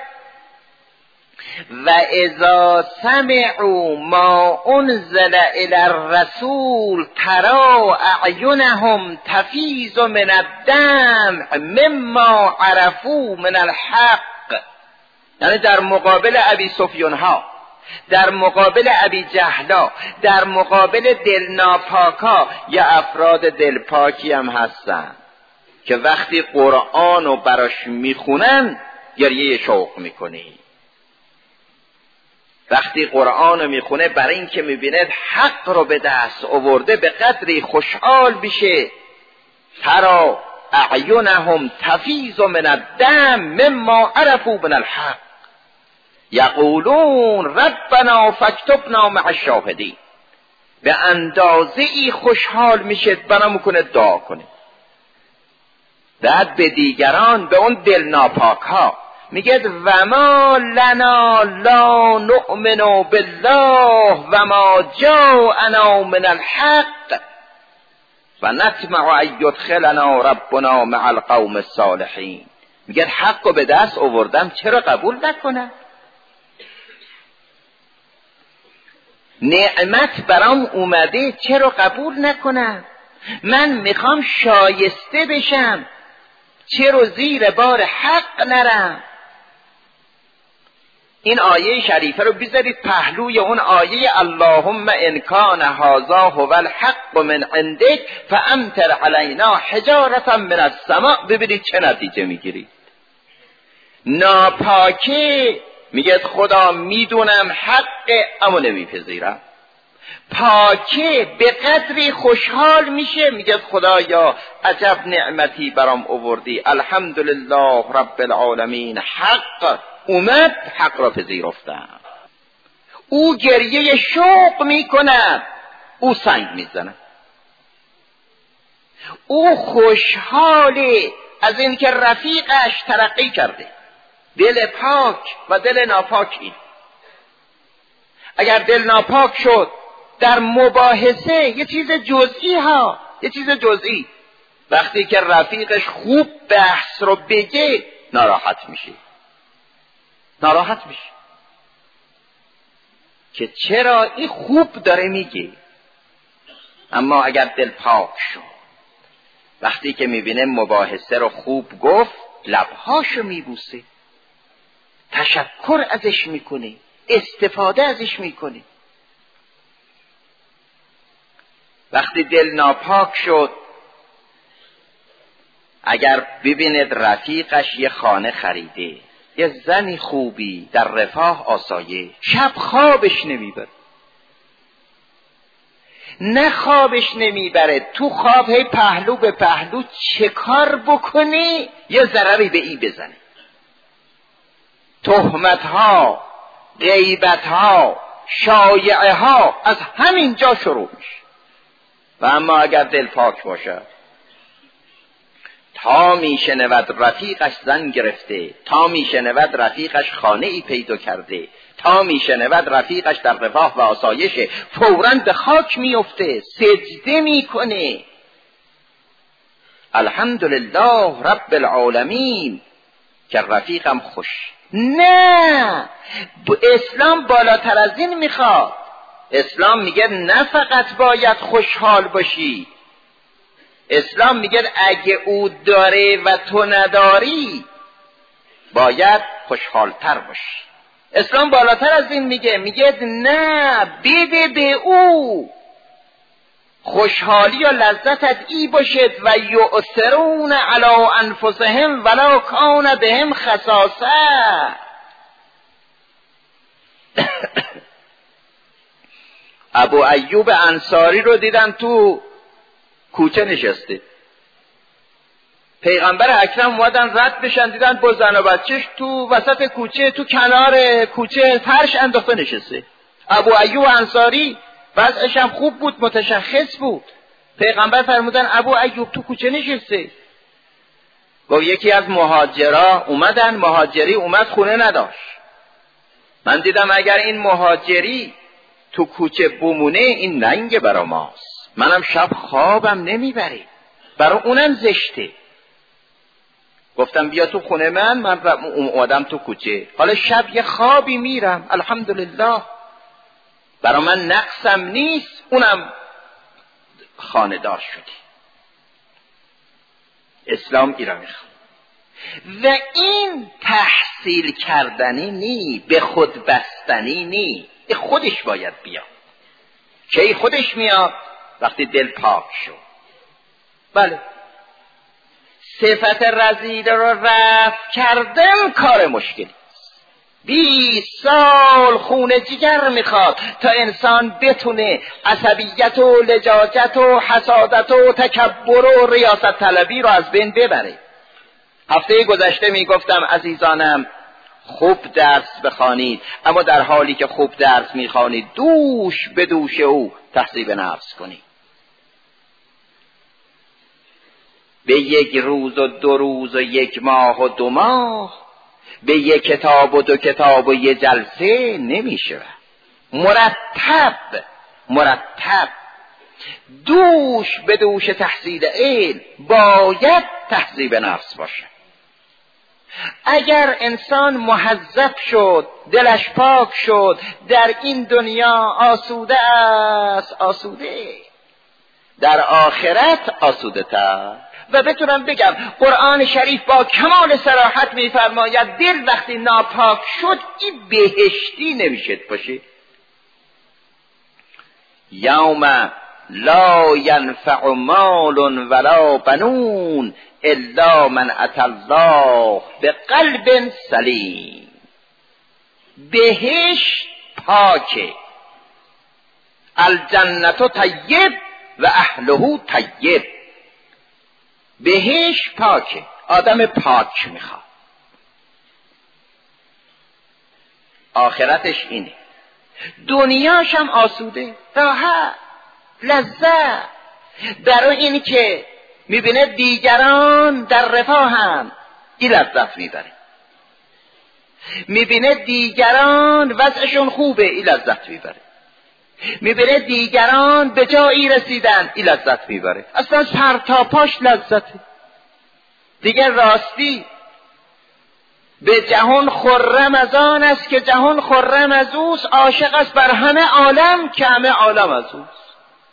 و اذا سمعوا ما انزل الی الرسول ترى اعینهم تفیض من الدمع مما عرفوا من الحق. یعنی در مقابل ابی سفیان ها، در مقابل ابی جهلا، در مقابل دلناپاکا، یه افراد دلپاکی هم هستن که وقتی قرآن رو براش میخونن گریه شوق میکنه. وقتی قرآن رو میخونه برای این که میبیند حق رو به دست آورده به قدری خوشحال بشه. ترى اعینهم تفیض من الدم مما عرفوا من الحق یقولون ربنا فاکتبنا مع الشاهدین. به اندازه ای خوشحال میشه بنا میکنه دعا کنه. بعد به دیگران، به اون دل ناپاک ها میگه و ما لنا لا نؤمن بالله و ما جاءنا من الحق و نطمع ان یدخلنا ربنا مع القوم الصالحین. میگه حق رو به دست آوردم چرا قبول نکنم؟ نعمت برام اومده چرا قبول نکنم؟ من میخوام شایسته بشم چرا زیر بار حق نرم؟ این آیه شریفه رو بذارید پهلوی اون آیه اللهم ان کان هذا هو الحق من عندک فامطر علینا حجارة من السماء. ببینید چه نتیجه میگیرید. ناپاکی میگه خدا میدونم حق اما نمیپذیرم. پاکی به قدری خوشحال میشه میگه خدایا عجب نعمتی برام آوردی، الحمدلله رب العالمین، حق اومد، حق را پذیرفتم. او گریه شوق میکند، او سنگ میزند. او خوشحاله از اینکه رفیقش ترقی کرده. دل پاک و دل ناپاک این. اگر دل ناپاک شد در مباحثه یه چیز جزئی وقتی که رفیقش خوب بحث رو بگه ناراحت میشه که چرا این خوب داره میگه. اما اگر دل پاک شد وقتی که میبینه مباحثه رو خوب گفت لبهاشو میبوسه، تشکر ازش میکنه، استفاده ازش میکنه. وقتی دل ناپاک شد اگر ببیند رفیقش یه خانه خریده، یه زنی خوبی در رفاه آسایه، شب خوابش نمیبره. نه خوابش نمیبره، تو خواب هی پهلو به پهلو چه کار بکنی یه ضرری به ای بزنی. تهمت‌ها، غیبت‌ها، شایعه‌ها از همین جا شروع میشه. و اما اگر دل پاک باشه، تا میشنود رفیقش زن گرفته، تا میشنود رفیقش خانه ای پیدا کرده، تا میشنود رفیقش در رفاه و آسایشه، فوراً به خاک میفته، سجده میکنه، الحمدلله رب العالمین که رفیقم خوش. نه، اسلام بالاتر از این میخواد. اسلام میگه نه فقط باید خوشحال باشی، اسلام میگه اگه او داره و تو نداری باید خوشحالتر باشی. اسلام بالاتر از این میگه نه، بده به او. خوشحالی و لذتت ای باشد و یؤثرون علی انفسهم ولو کان بهم خصاصه. ابو ایوب انصاری رو دیدن تو کوچه نشسته. پیغمبر اکرم اومدن رد بشن، دیدن با زن و بچهش تو وسط کوچه، تو کنار کوچه فرش انداخته نشسته. ابو ایوب انصاری وضعش هم خوب بود، متشخص بود. پیغمبر فرمودن ابو ایوب تو کوچه نشسته. گفت یکی از مهاجرا اومدن، مهاجری اومد خونه نداشت. من دیدم اگر این مهاجری تو کوچه بمونه این ننگ برا ماست، منم شب خوابم نمیبره، برا اونم زشته. گفتم بیا تو خونه من اومدم تو کوچه، حالا شب یه خوابی میرم، الحمدلله برا من نقصم نیست، اونم خانه دار شدی. اسلام ایران میخواد. و این تحصیل کردنی نی، به خود بستنی نی، خودش باید بیاد. کی خودش میاد؟ وقتی دل پاک شد. بله، صفت رذیله رو رفع کردن کار مشکلی. 20 سال خون جگر میخواد تا انسان بتونه عصبیت و لجاجت و حسادت و تکبر و ریاست طلبی رو از بین ببره. هفته گذشته میگفتم عزیزانم خوب درس بخوانید، اما در حالی که خوب درس میخوانید دوش به دوش او تهذیب نفس کنید. به یک روز و 2 روز و 1 ماه و 2 ماه، به 1 کتاب و 2 کتاب و 1 جلسه نمیشه. مرتب دوش به دوش تحصیل علم باید تهذیب نفس باشه. اگر انسان مهذب شد، دلش پاک شد، در این دنیا آسوده است، آسوده، در آخرت آسوده تر. و بتونم بگم قرآن شریف با کمال صراحت میفرماید دل وقتی ناپاک شد این بهشتی نمیشه باشه. یوم لا ینفع مال ولا بنون الا من اتى الله بقلب سلیم. بهشت پاکه، الجنت طیب و اهله طیب. بهشت پاکه، آدم پاک میخواد. آخرتش اینه. دنیاش هم آسوده، راحت، لذت. برای این که میبینه دیگران در رفاهن، این لذت میبره. میبینه دیگران وضعشون خوبه، این لذت میبره. میبینه دیگران به جایی رسیدن، این لذت میبره. اصلا سر تا پاش لذته دیگه. راستی به جهان خرم از آن است که جهان خرم از اوست، عاشق است بر همه عالم که همه عالم از اوست.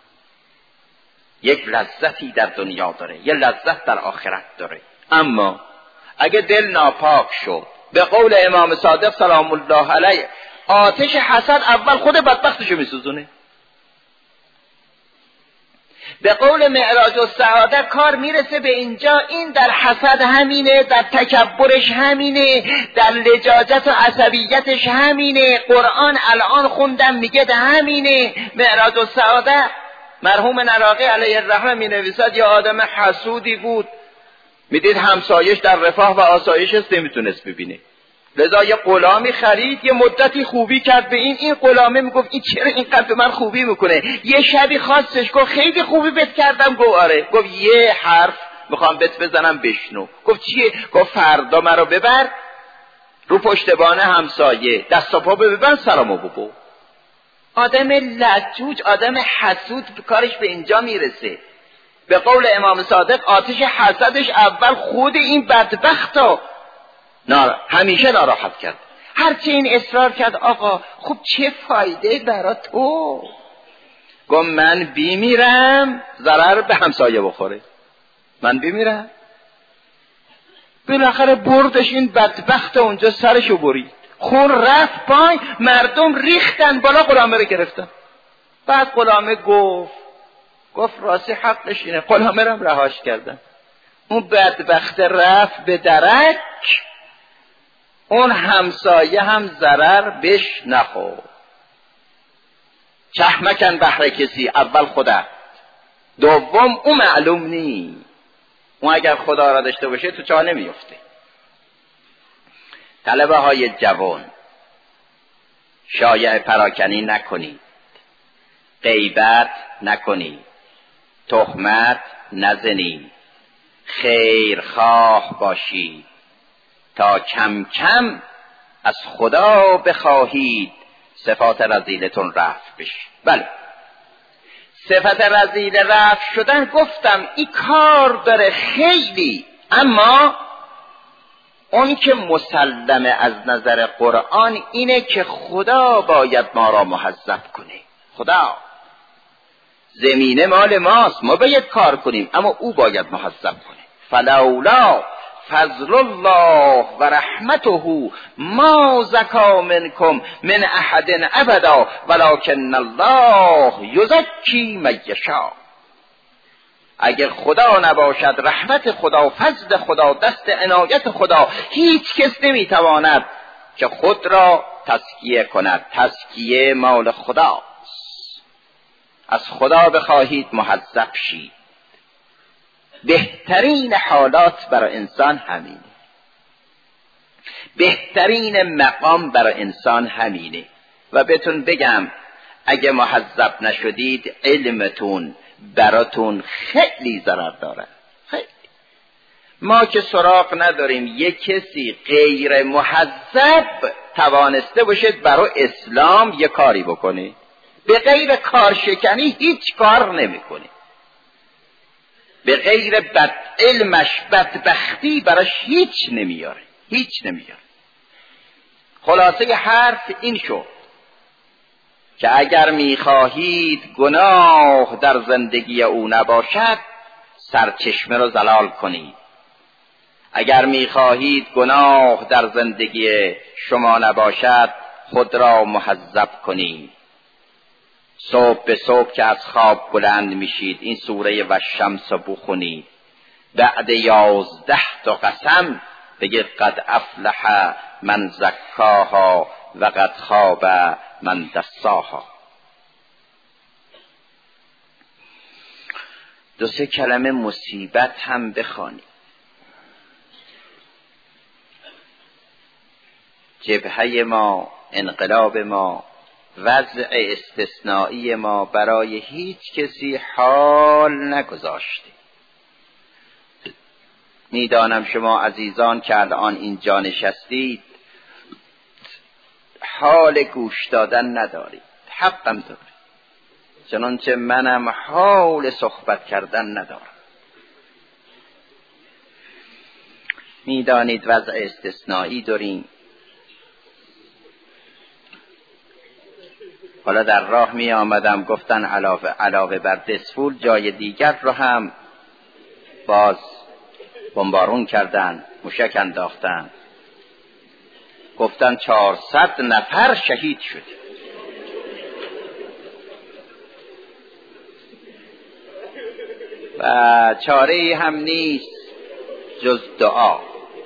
یک لذتی در دنیا داره، یک لذت در آخرت داره. اما اگه دل ناپاک شد، به قول امام صادق سلام الله علیه، آتش حسد اول خود بدبختشو میسوزونه. به قول معراج السعاده کار میرسه به اینجا، این در حسد همینه، در تکبرش همینه، در لجاجت و عصبیتش همینه. قرآن الان خوندم میگه ده همینه. معراج السعاده مرحوم نراقی علیه الرحمه می نویسد یه آدم حسودی بود، میدید همسایش در رفاه و آسایش است، نمیتونست ببینه، لذا یه غلامی خرید، یه مدتی خوبی کرد به این غلامه میگفت این چرا اینقدر به من خوبی میکنه. یه شبی خواستش، گفت خیلی خوبی بهت کردم. گفت آره. گفت یه حرف میخوام بهت بزنم بشنو. گفت چیه؟ گفت فردا مرا ببر رو پشتبان همسایه، دست و پا ببر، سلامو بگو. آدم لجوج، آدم حسود کارش به اینجا میرسه. به قول امام صادق آتش حسدش اول خود این بدبختا همیشه ناراحت کرد. هرچی این اصرار کرد آقا خب چه فایده برا تو؟ گفت من بیمیرم ضرر به همسایه بخوره، من بیمیرم. بالاخره بردش این بدبخت اونجا، سرشو برید، خون رفت پای، مردم ریختن بالا، غلامه رو گرفتن. بعد غلامه گفت راستی حقش اینه، غلامه رو رهاش کردن. اون بدبخت رفت به درک، اون همسایه هم ضرر بهش نخورد. چشمکن بهر کسی، اول خدا، دوم اون معلوم نی، اون اگر خدا را داشته باشه تو چاه نمیفته. طلبه های جوان، شایعه پراکنی نکنید، غیبت نکنید، تهمت نزنید، خیرخواه باشید تا کم کم از خدا بخواهید صفات رذیلتون رفع بشه. بله، صفت رذیل رفع شدن گفتم این کار داره خیلی، اما اون که مسلمه از نظر قرآن اینه که خدا باید ما را مهذب کنه. خدا زمینه مال ماست، ما باید کار کنیم، اما او باید مهذب کنه. فلولا فضل الله و رحمته ما زکا منکم من احد ابدا ولکن الله یزکی من یشاء. اگر خدا نباشد، رحمت خدا، فضل خدا، دست عنایت خدا، هیچ کس نمیتواند که خود را تزکیه کند. تزکیه مال خداست. از خدا بخواهید مهذب شید. بهترین حالات برای انسان همینه، بهترین مقام برای انسان همینه. و بهتون بگم اگه مهذب نشدید علمتون براتون خیلی ضرر داره. خیلی. ما که سراغ نداریم یک کسی غیر مهذب توانسته باشد برای اسلام یک کاری بکنه، به غیر کارشکنی هیچ کار نمیکنه، به غیر بد علمش بدبختی براش هیچ نمیاره. خلاصه حرف این شد که اگر میخواهید گناه در زندگی او نباشد، سرچشمه رو زلال کنید. اگر میخواهید گناه در زندگی شما نباشد، خود را مهذب کنید. صبح به صبح که از خواب بلند میشید این سوره و شمس بخونید. بعد 11 تا قسم بگید قد افلح من زکاها و قد خاب من دساها. 2-3 کلمه مصیبت هم بخوانید. جبهه ما، انقلاب ما وضع استثنایی ما برای هیچ کسی حال نگذاشته. میدانم شما عزیزان که الان اینجا نشستید حال گوش دادن ندارید، حقم دارید، چنانچه منم حال صحبت کردن ندارم. میدانید وضع استثنایی داریم. حالا در راه می آمدم گفتن علاوه بر دسفول جای دیگر رو هم باز بمبارون کردن، موشک انداختن، گفتن 400 نفر شهید شد. و چاره‌ای هم نیست جز دعا،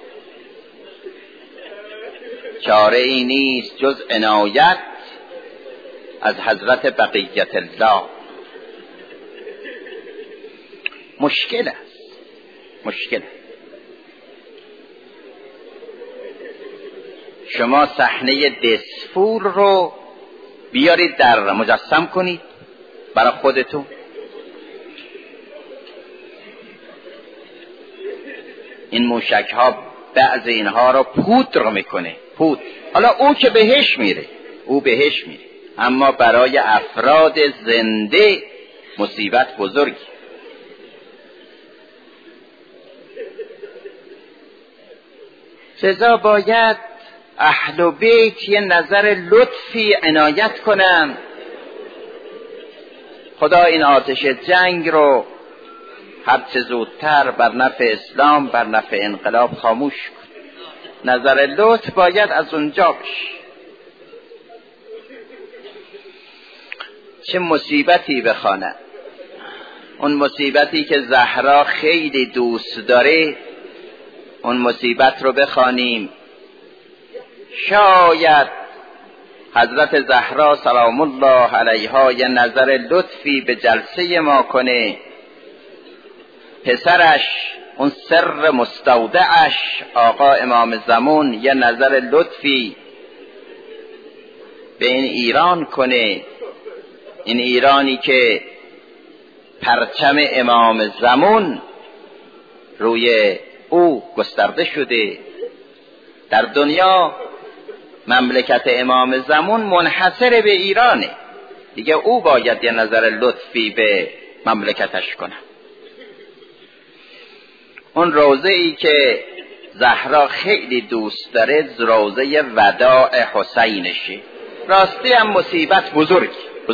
چاره‌ای نیست جز عنایت از حضرت بقیت الله. مشکل است، مشکل. شما صحنه دسفول رو بیارید در مجسم کنید برای خودتون. این موشک ها بعض اینها رو پودر میکنه، پودر. حالا او که بهش میره، او بهش میره، اما برای افراد زنده مصیبت بزرگی. لذا باید اهل بیت یه نظر لطفی عنایت کنن. خدا این آتش جنگ رو هرچه زودتر بر نفع اسلام، بر نفع انقلاب خاموش کن. نظر لطف باید از اونجا بشه. چه مصیبتی بخواند، اون مصیبتی که زهرا خیلی دوست داره، اون مصیبت رو بخوانیم. شاید حضرت زهرا سلام الله علیها یه نظر لطفی به جلسه ما کنه. پسرش، اون سر مستودعش آقا امام زمان، یه نظر لطفی به این ایران کنه. این ایرانی که پرچم امام زمان روی او گسترده شده. در دنیا مملکت امام زمان منحصر به ایرانه دیگه، او باید یه نظر لطفی به مملکتش کنه. اون روضه ای که زهرا خیلی دوست داره روضه وداع حسینشه. راستی هم مصیبت بزرگ.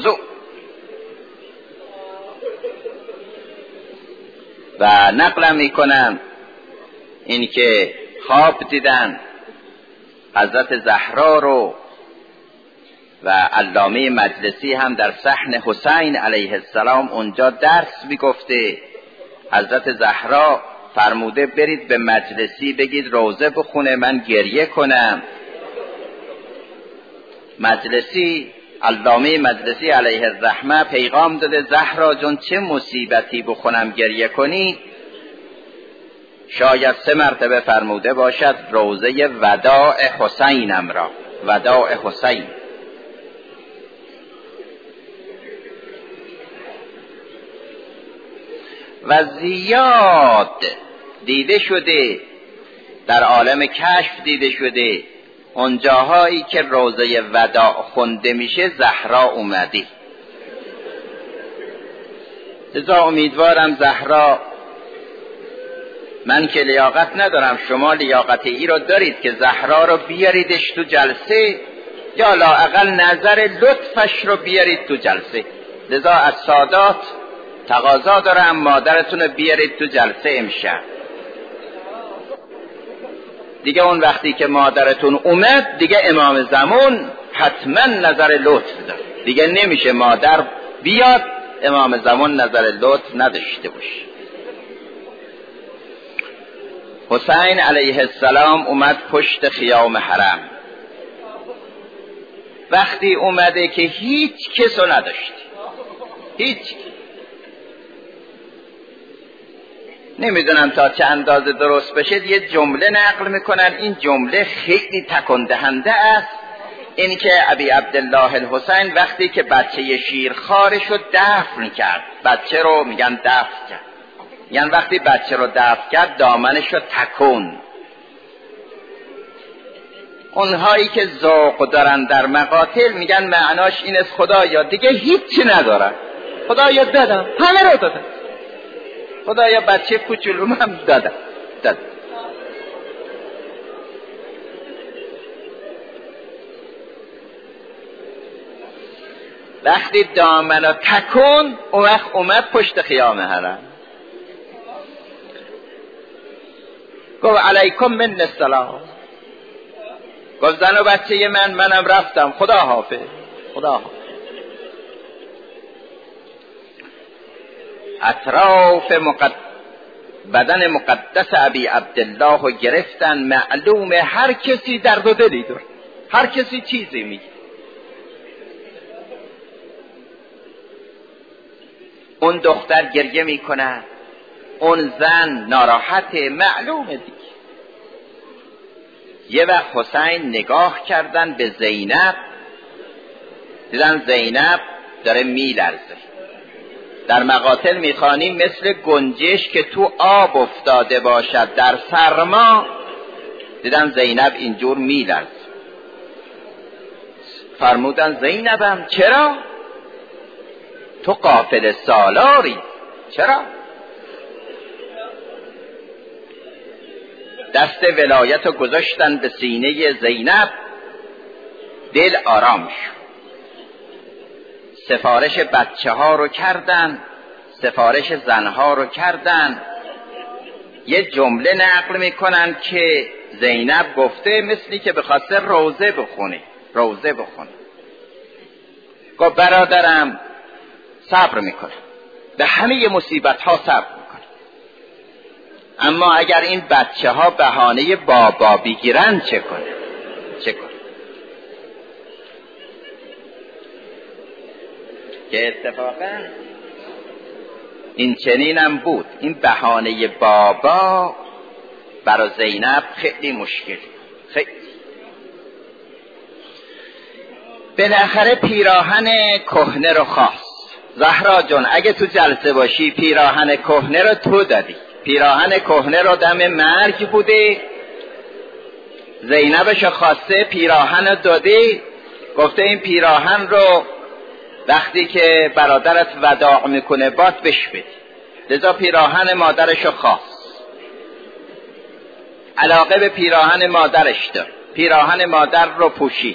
و نقلم میکنم این که خواب دیدن حضرت زهرا رو و علامه مجلسی هم در صحن حسین علیه السلام اونجا درس میگفته. حضرت زهرا فرموده برید به مجلسی بگید روزه بخونه من گریه کنم. مجلسی، علامه مجلسی علیه الرحمه پیغام داده زهرا جون چه مصیبتی بخونم گریه کنی؟ شاید 3 مرتبه فرموده باشد روزه وداع حسینم را، وداع حسین. و زیاد دیده شده در عالم کشف، دیده شده اونجاهایی که روزه وداع خونده میشه زهرا اومده. لذا امیدوارم زهرا، من که لیاقت ندارم، شما لیاقت ای رو دارید که زهرا رو بیاریدش تو جلسه، یا لااقل نظر لطفش رو بیارید تو جلسه. لذا از سادات تقاضا دارم مادرتون رو بیارید تو جلسه امشب. دیگه اون وقتی که مادرتون اومد دیگه امام زمان حتما نظر لطف داره. دیگه نمیشه مادر بیاد امام زمان نظر لطف نداشته باشه. حسین علیه السلام اومد پشت خیام حرم. وقتی اومده که هیچ کسو نداشت، هیچ، نمیدونم تا چه اندازه درست بشه، یه جمله نقل میکنن، این جمله خیلی تکان دهنده است. این که ابی عبدالله الحسین وقتی که بچه شیرخوارش رو دفن کرد، بچه رو میگن دفن کرد، یعنی وقتی بچه رو دفن کرد دامنش رو تکون. اونهایی که ذوق دارن در مقاتل میگن معناش این است خدایا دیگه هیچی ندارم، خدایا دادم، همه رو دادم، خدایا بچه کوچولوم هم دادم. وقتی دامنو تکون اون وقت اومد پشت خیام حرم گفت علیکم من السلام، گفت زن و بچه منم رفتم، خدا حافظ، خدا حافظ. اطراف بدن مقدس ابی عبدالله رو گرفتن. معلومه هر کسی درد و دلی داره، هر کسی چیزی میگه. اون دختر گریه میکنه، اون زن ناراحته، معلومه دیگه. یه وقت حسین نگاه کردن به زینب، دیدن زینب داره میلرزه. در مقاتل میخوانیم مثل گنجش که تو آب افتاده باشد در سرما، دیدن زینب اینجور میلرزه. فرمودن زینبم چرا؟ تو قافل سالاری، چرا؟ دست ولایت رو گذاشتن به سینه زینب، دل آرام شد. سفارش بچه ها رو کردن، سفارش زنها رو کردن. یه جمله نقل میکنن که زینب گفته مثلی که بخواسته روزه بخونه. گفت برادرم صبر میکنه، به همه مصیبت ها صبر میکنه، اما اگر این بچه ها بهانه بابا بگیرن چه کنه؟ که اتفاقا این چنینم بود. این بهانه بابا برای زینب خیلی مشکل، خیلی. بالاخره پیراهن کهنه رو خواست. زهرا جان اگه تو جلسه باشی پیراهن کهنه رو تو دادی. پیراهن کهنه رو دم مرگ بوده، زینبش خواسته، پیراهن رو داده، گفته این پیراهن رو وقتی که برادرت وداع میکنه باد بش بدی. لذا پیراهن مادرش رو خواست، علاقه به پیراهن مادرش دار، پیراهن مادر رو پوشی.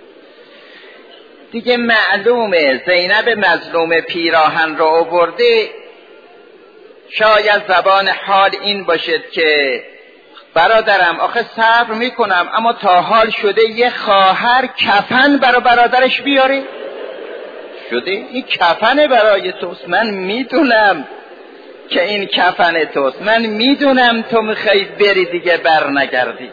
دیگه معلومه زینب مظلوم پیراهن رو آورده. شاید زبان حال این باشد که برادرم آخه صبر میکنم، اما تا حال شده یه خواهر کفن برای برادرش بیاره؟ شده این کفن برای توست، من میدونم که این کفن توست، من میدونم تو میخوای بری دیگه بر نگردی.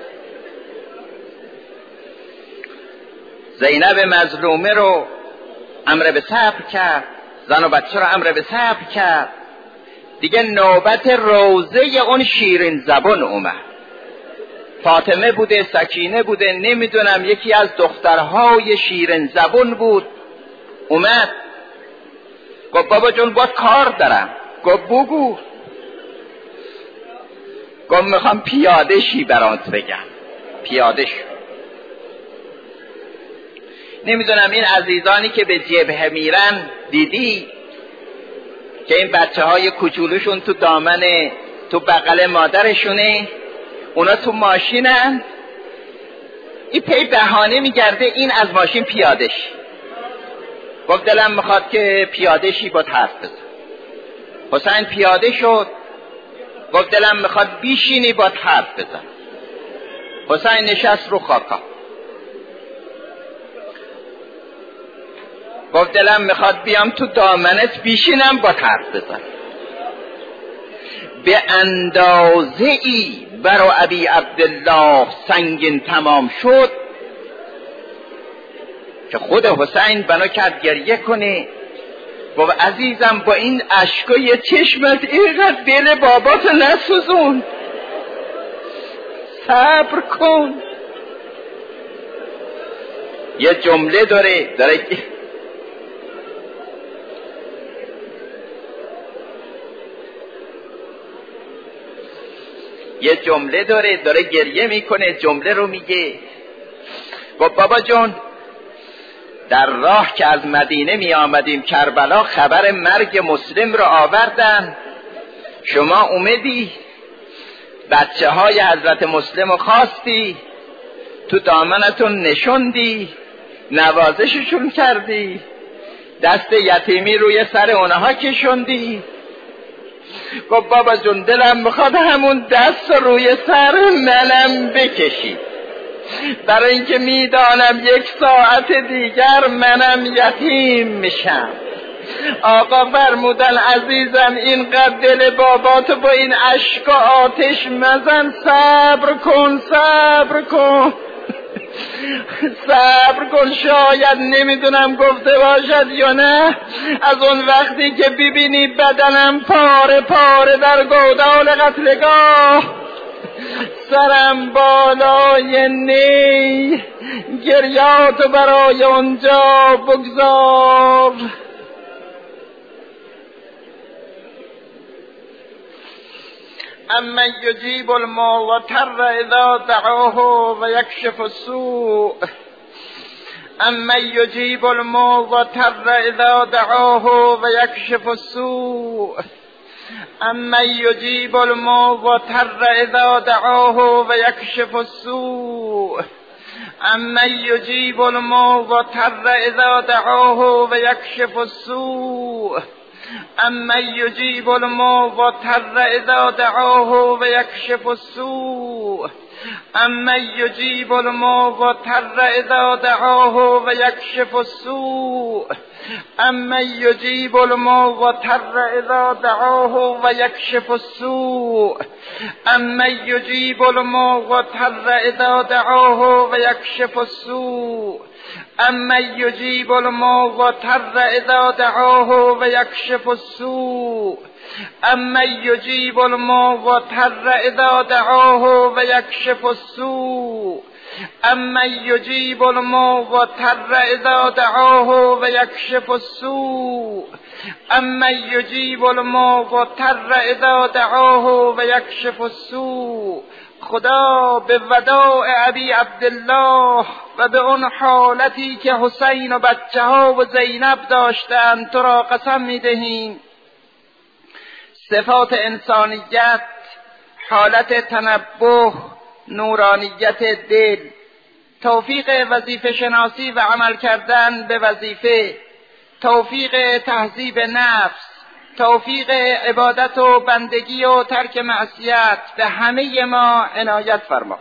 زینب مظلومه رو امر به صبر کرد، زن و بچه رو امر به صبر کرد. دیگه نوبت روزه اون شیرین زبان اومد. فاطمه بوده، سکینه بوده، نمیدونم یکی از دخترهای شیرین زبان بود. اومد گفت بابا جون باید کار دارم. گفت بگو. گفت میخوام پیاده شی برات بگم. پیاده شو. نمیدونم این عزیزانی که به جبهه میرن دیدی که این بچه های کوچولوشون تو دامن تو بغل مادرشونه، اونا تو ماشینن، این پی بهانه میگرده این از ماشین پیاده شی. گفت دلم میخواد که پیاده شی با حرف بزن. حسین پیاده شد. گفت دلم میخواد بیشینی با حرف بزن. حسین نشست رو خاکا. گفت دلم میخواد بیام تو دامنت بیشینم با حرف بزن. به اندازه ای برای ابی عبدالله سنگین تمام شد که خود حسین بنا کرد گریه کنه. گفت عزیزم با این اشکای چشمت اینقدر دل باباتو نسوزون، صبر کن. یه جمله داره یه جمله داره گریه میکنه. جمله رو میگه بابا جون، در راه که از مدینه می آمدیم کربلا خبر مرگ مسلم رو آوردن، شما اومدی بچه های حضرت مسلم رو خواستی، تو دامنتون نشوندی، نوازششون کردی، دست یتیمی روی سر اونها کشوندی. گفت بابا جون دلم میخواد همون دست روی سر منم بکشی، برای اینکه میدانم 1 ساعت دیگر منم یتیم میشم. آقا فرمودن عزیزم اینقدر دل باباتو با این اشک و آتش مزن، صبر کن صبر کن، شاید نمیدونم گفته باشد یا نه، از اون وقتی که ببینی بدنم پاره پاره در گودال قتلگاه، سرم بالای نی، گریاتو برای اونجا بگذار. اما یجیب المضطر اذا دعاه و یکشف السوء، اما یجیب المضطر اذا دعاه و یکشف السوء، اما یجیب المضطر اذا دعاه و یکشف السوء، اما یجیب المضطر اذا دعاه و یکشف السوء، اما یجیب المضطر اذا دعاه و یکشف السوء، اما یجیب المضطر اذا دعاه و یکشف السوء، اما یجیب المضطر اذا دعاه و یکشف السوء، اما یجیب المضطر اذا دعاه و یکشف السوء، اما یجیب المضطر اذا دعاه و یکشف السوء، اما یجیب المضطر اذا دعاه و یکشف السوء، اما یجیب المضطر اذا دعاه و یکشف السوء، اما یجیب المضطر اذا دعاه و یکشف السوء. خدا به وداع ابی عبدالله و به اون حالتی که حسین و بچه ها و زینب داشتند تو را قسم می‌دهیم، صفات انسانیت، حالت تنبه، نورانیت دل، توفیق وظیفه شناسی و عمل کردن به وظیفه، توفیق تهذیب نفس، توفیق عبادت و بندگی و ترک معصیت به همه ما عنایت فرما.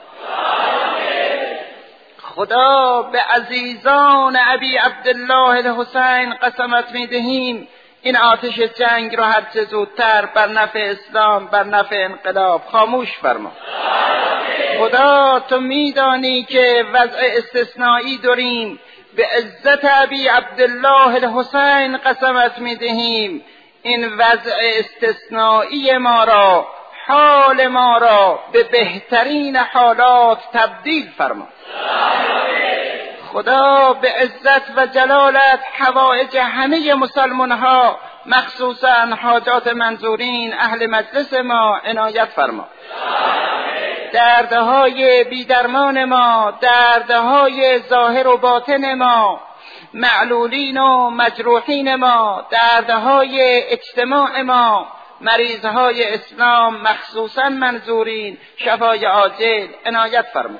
خدا به عزیزان ابی عبدالله الحسین قسمت می‌دهیم این آتش جنگ رو هر چه زودتر بر نفع اسلام، بر نفع انقلاب خاموش فرما. خدا تو میدانی که وضع استثنایی داریم، به عزت ابی عبدالله الحسین قسمت می‌دهیم این وضع استثنایی ما را، حال ما را به بهترین حالات تبدیل فرما. خدا به عزت و جلالت حوائج همه مسلمان ها، مخصوصا حاجات منظورین اهل مجلس ما عنایت فرما. دردهای بیدرمان ما، دردهای ظاهر و باطن ما، معلولین و مجروحین ما، دردهای اجتماع ما، مریضهای اسلام مخصوصا منظورین شفای عاجل عنایت فرما.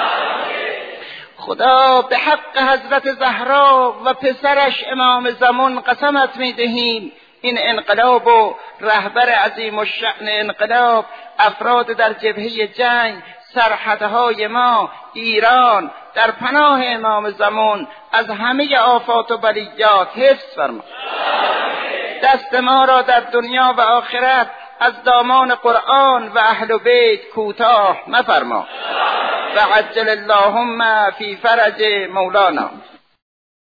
خدا به حق حضرت زهرا و پسرش امام زمان قسمت می‌دهیم این انقلاب و رهبر عظیم الشأن انقلاب، افراد در جبهه جنگ، سرحدهای ما ایران در پناه امام زمان از همه آفات و بلیات حفظ فرما. دست ما را در دنیا و آخرت از دامان قرآن و اهل بیت کوتاه مفرما. و عجل اللهم فی فرج مولانا.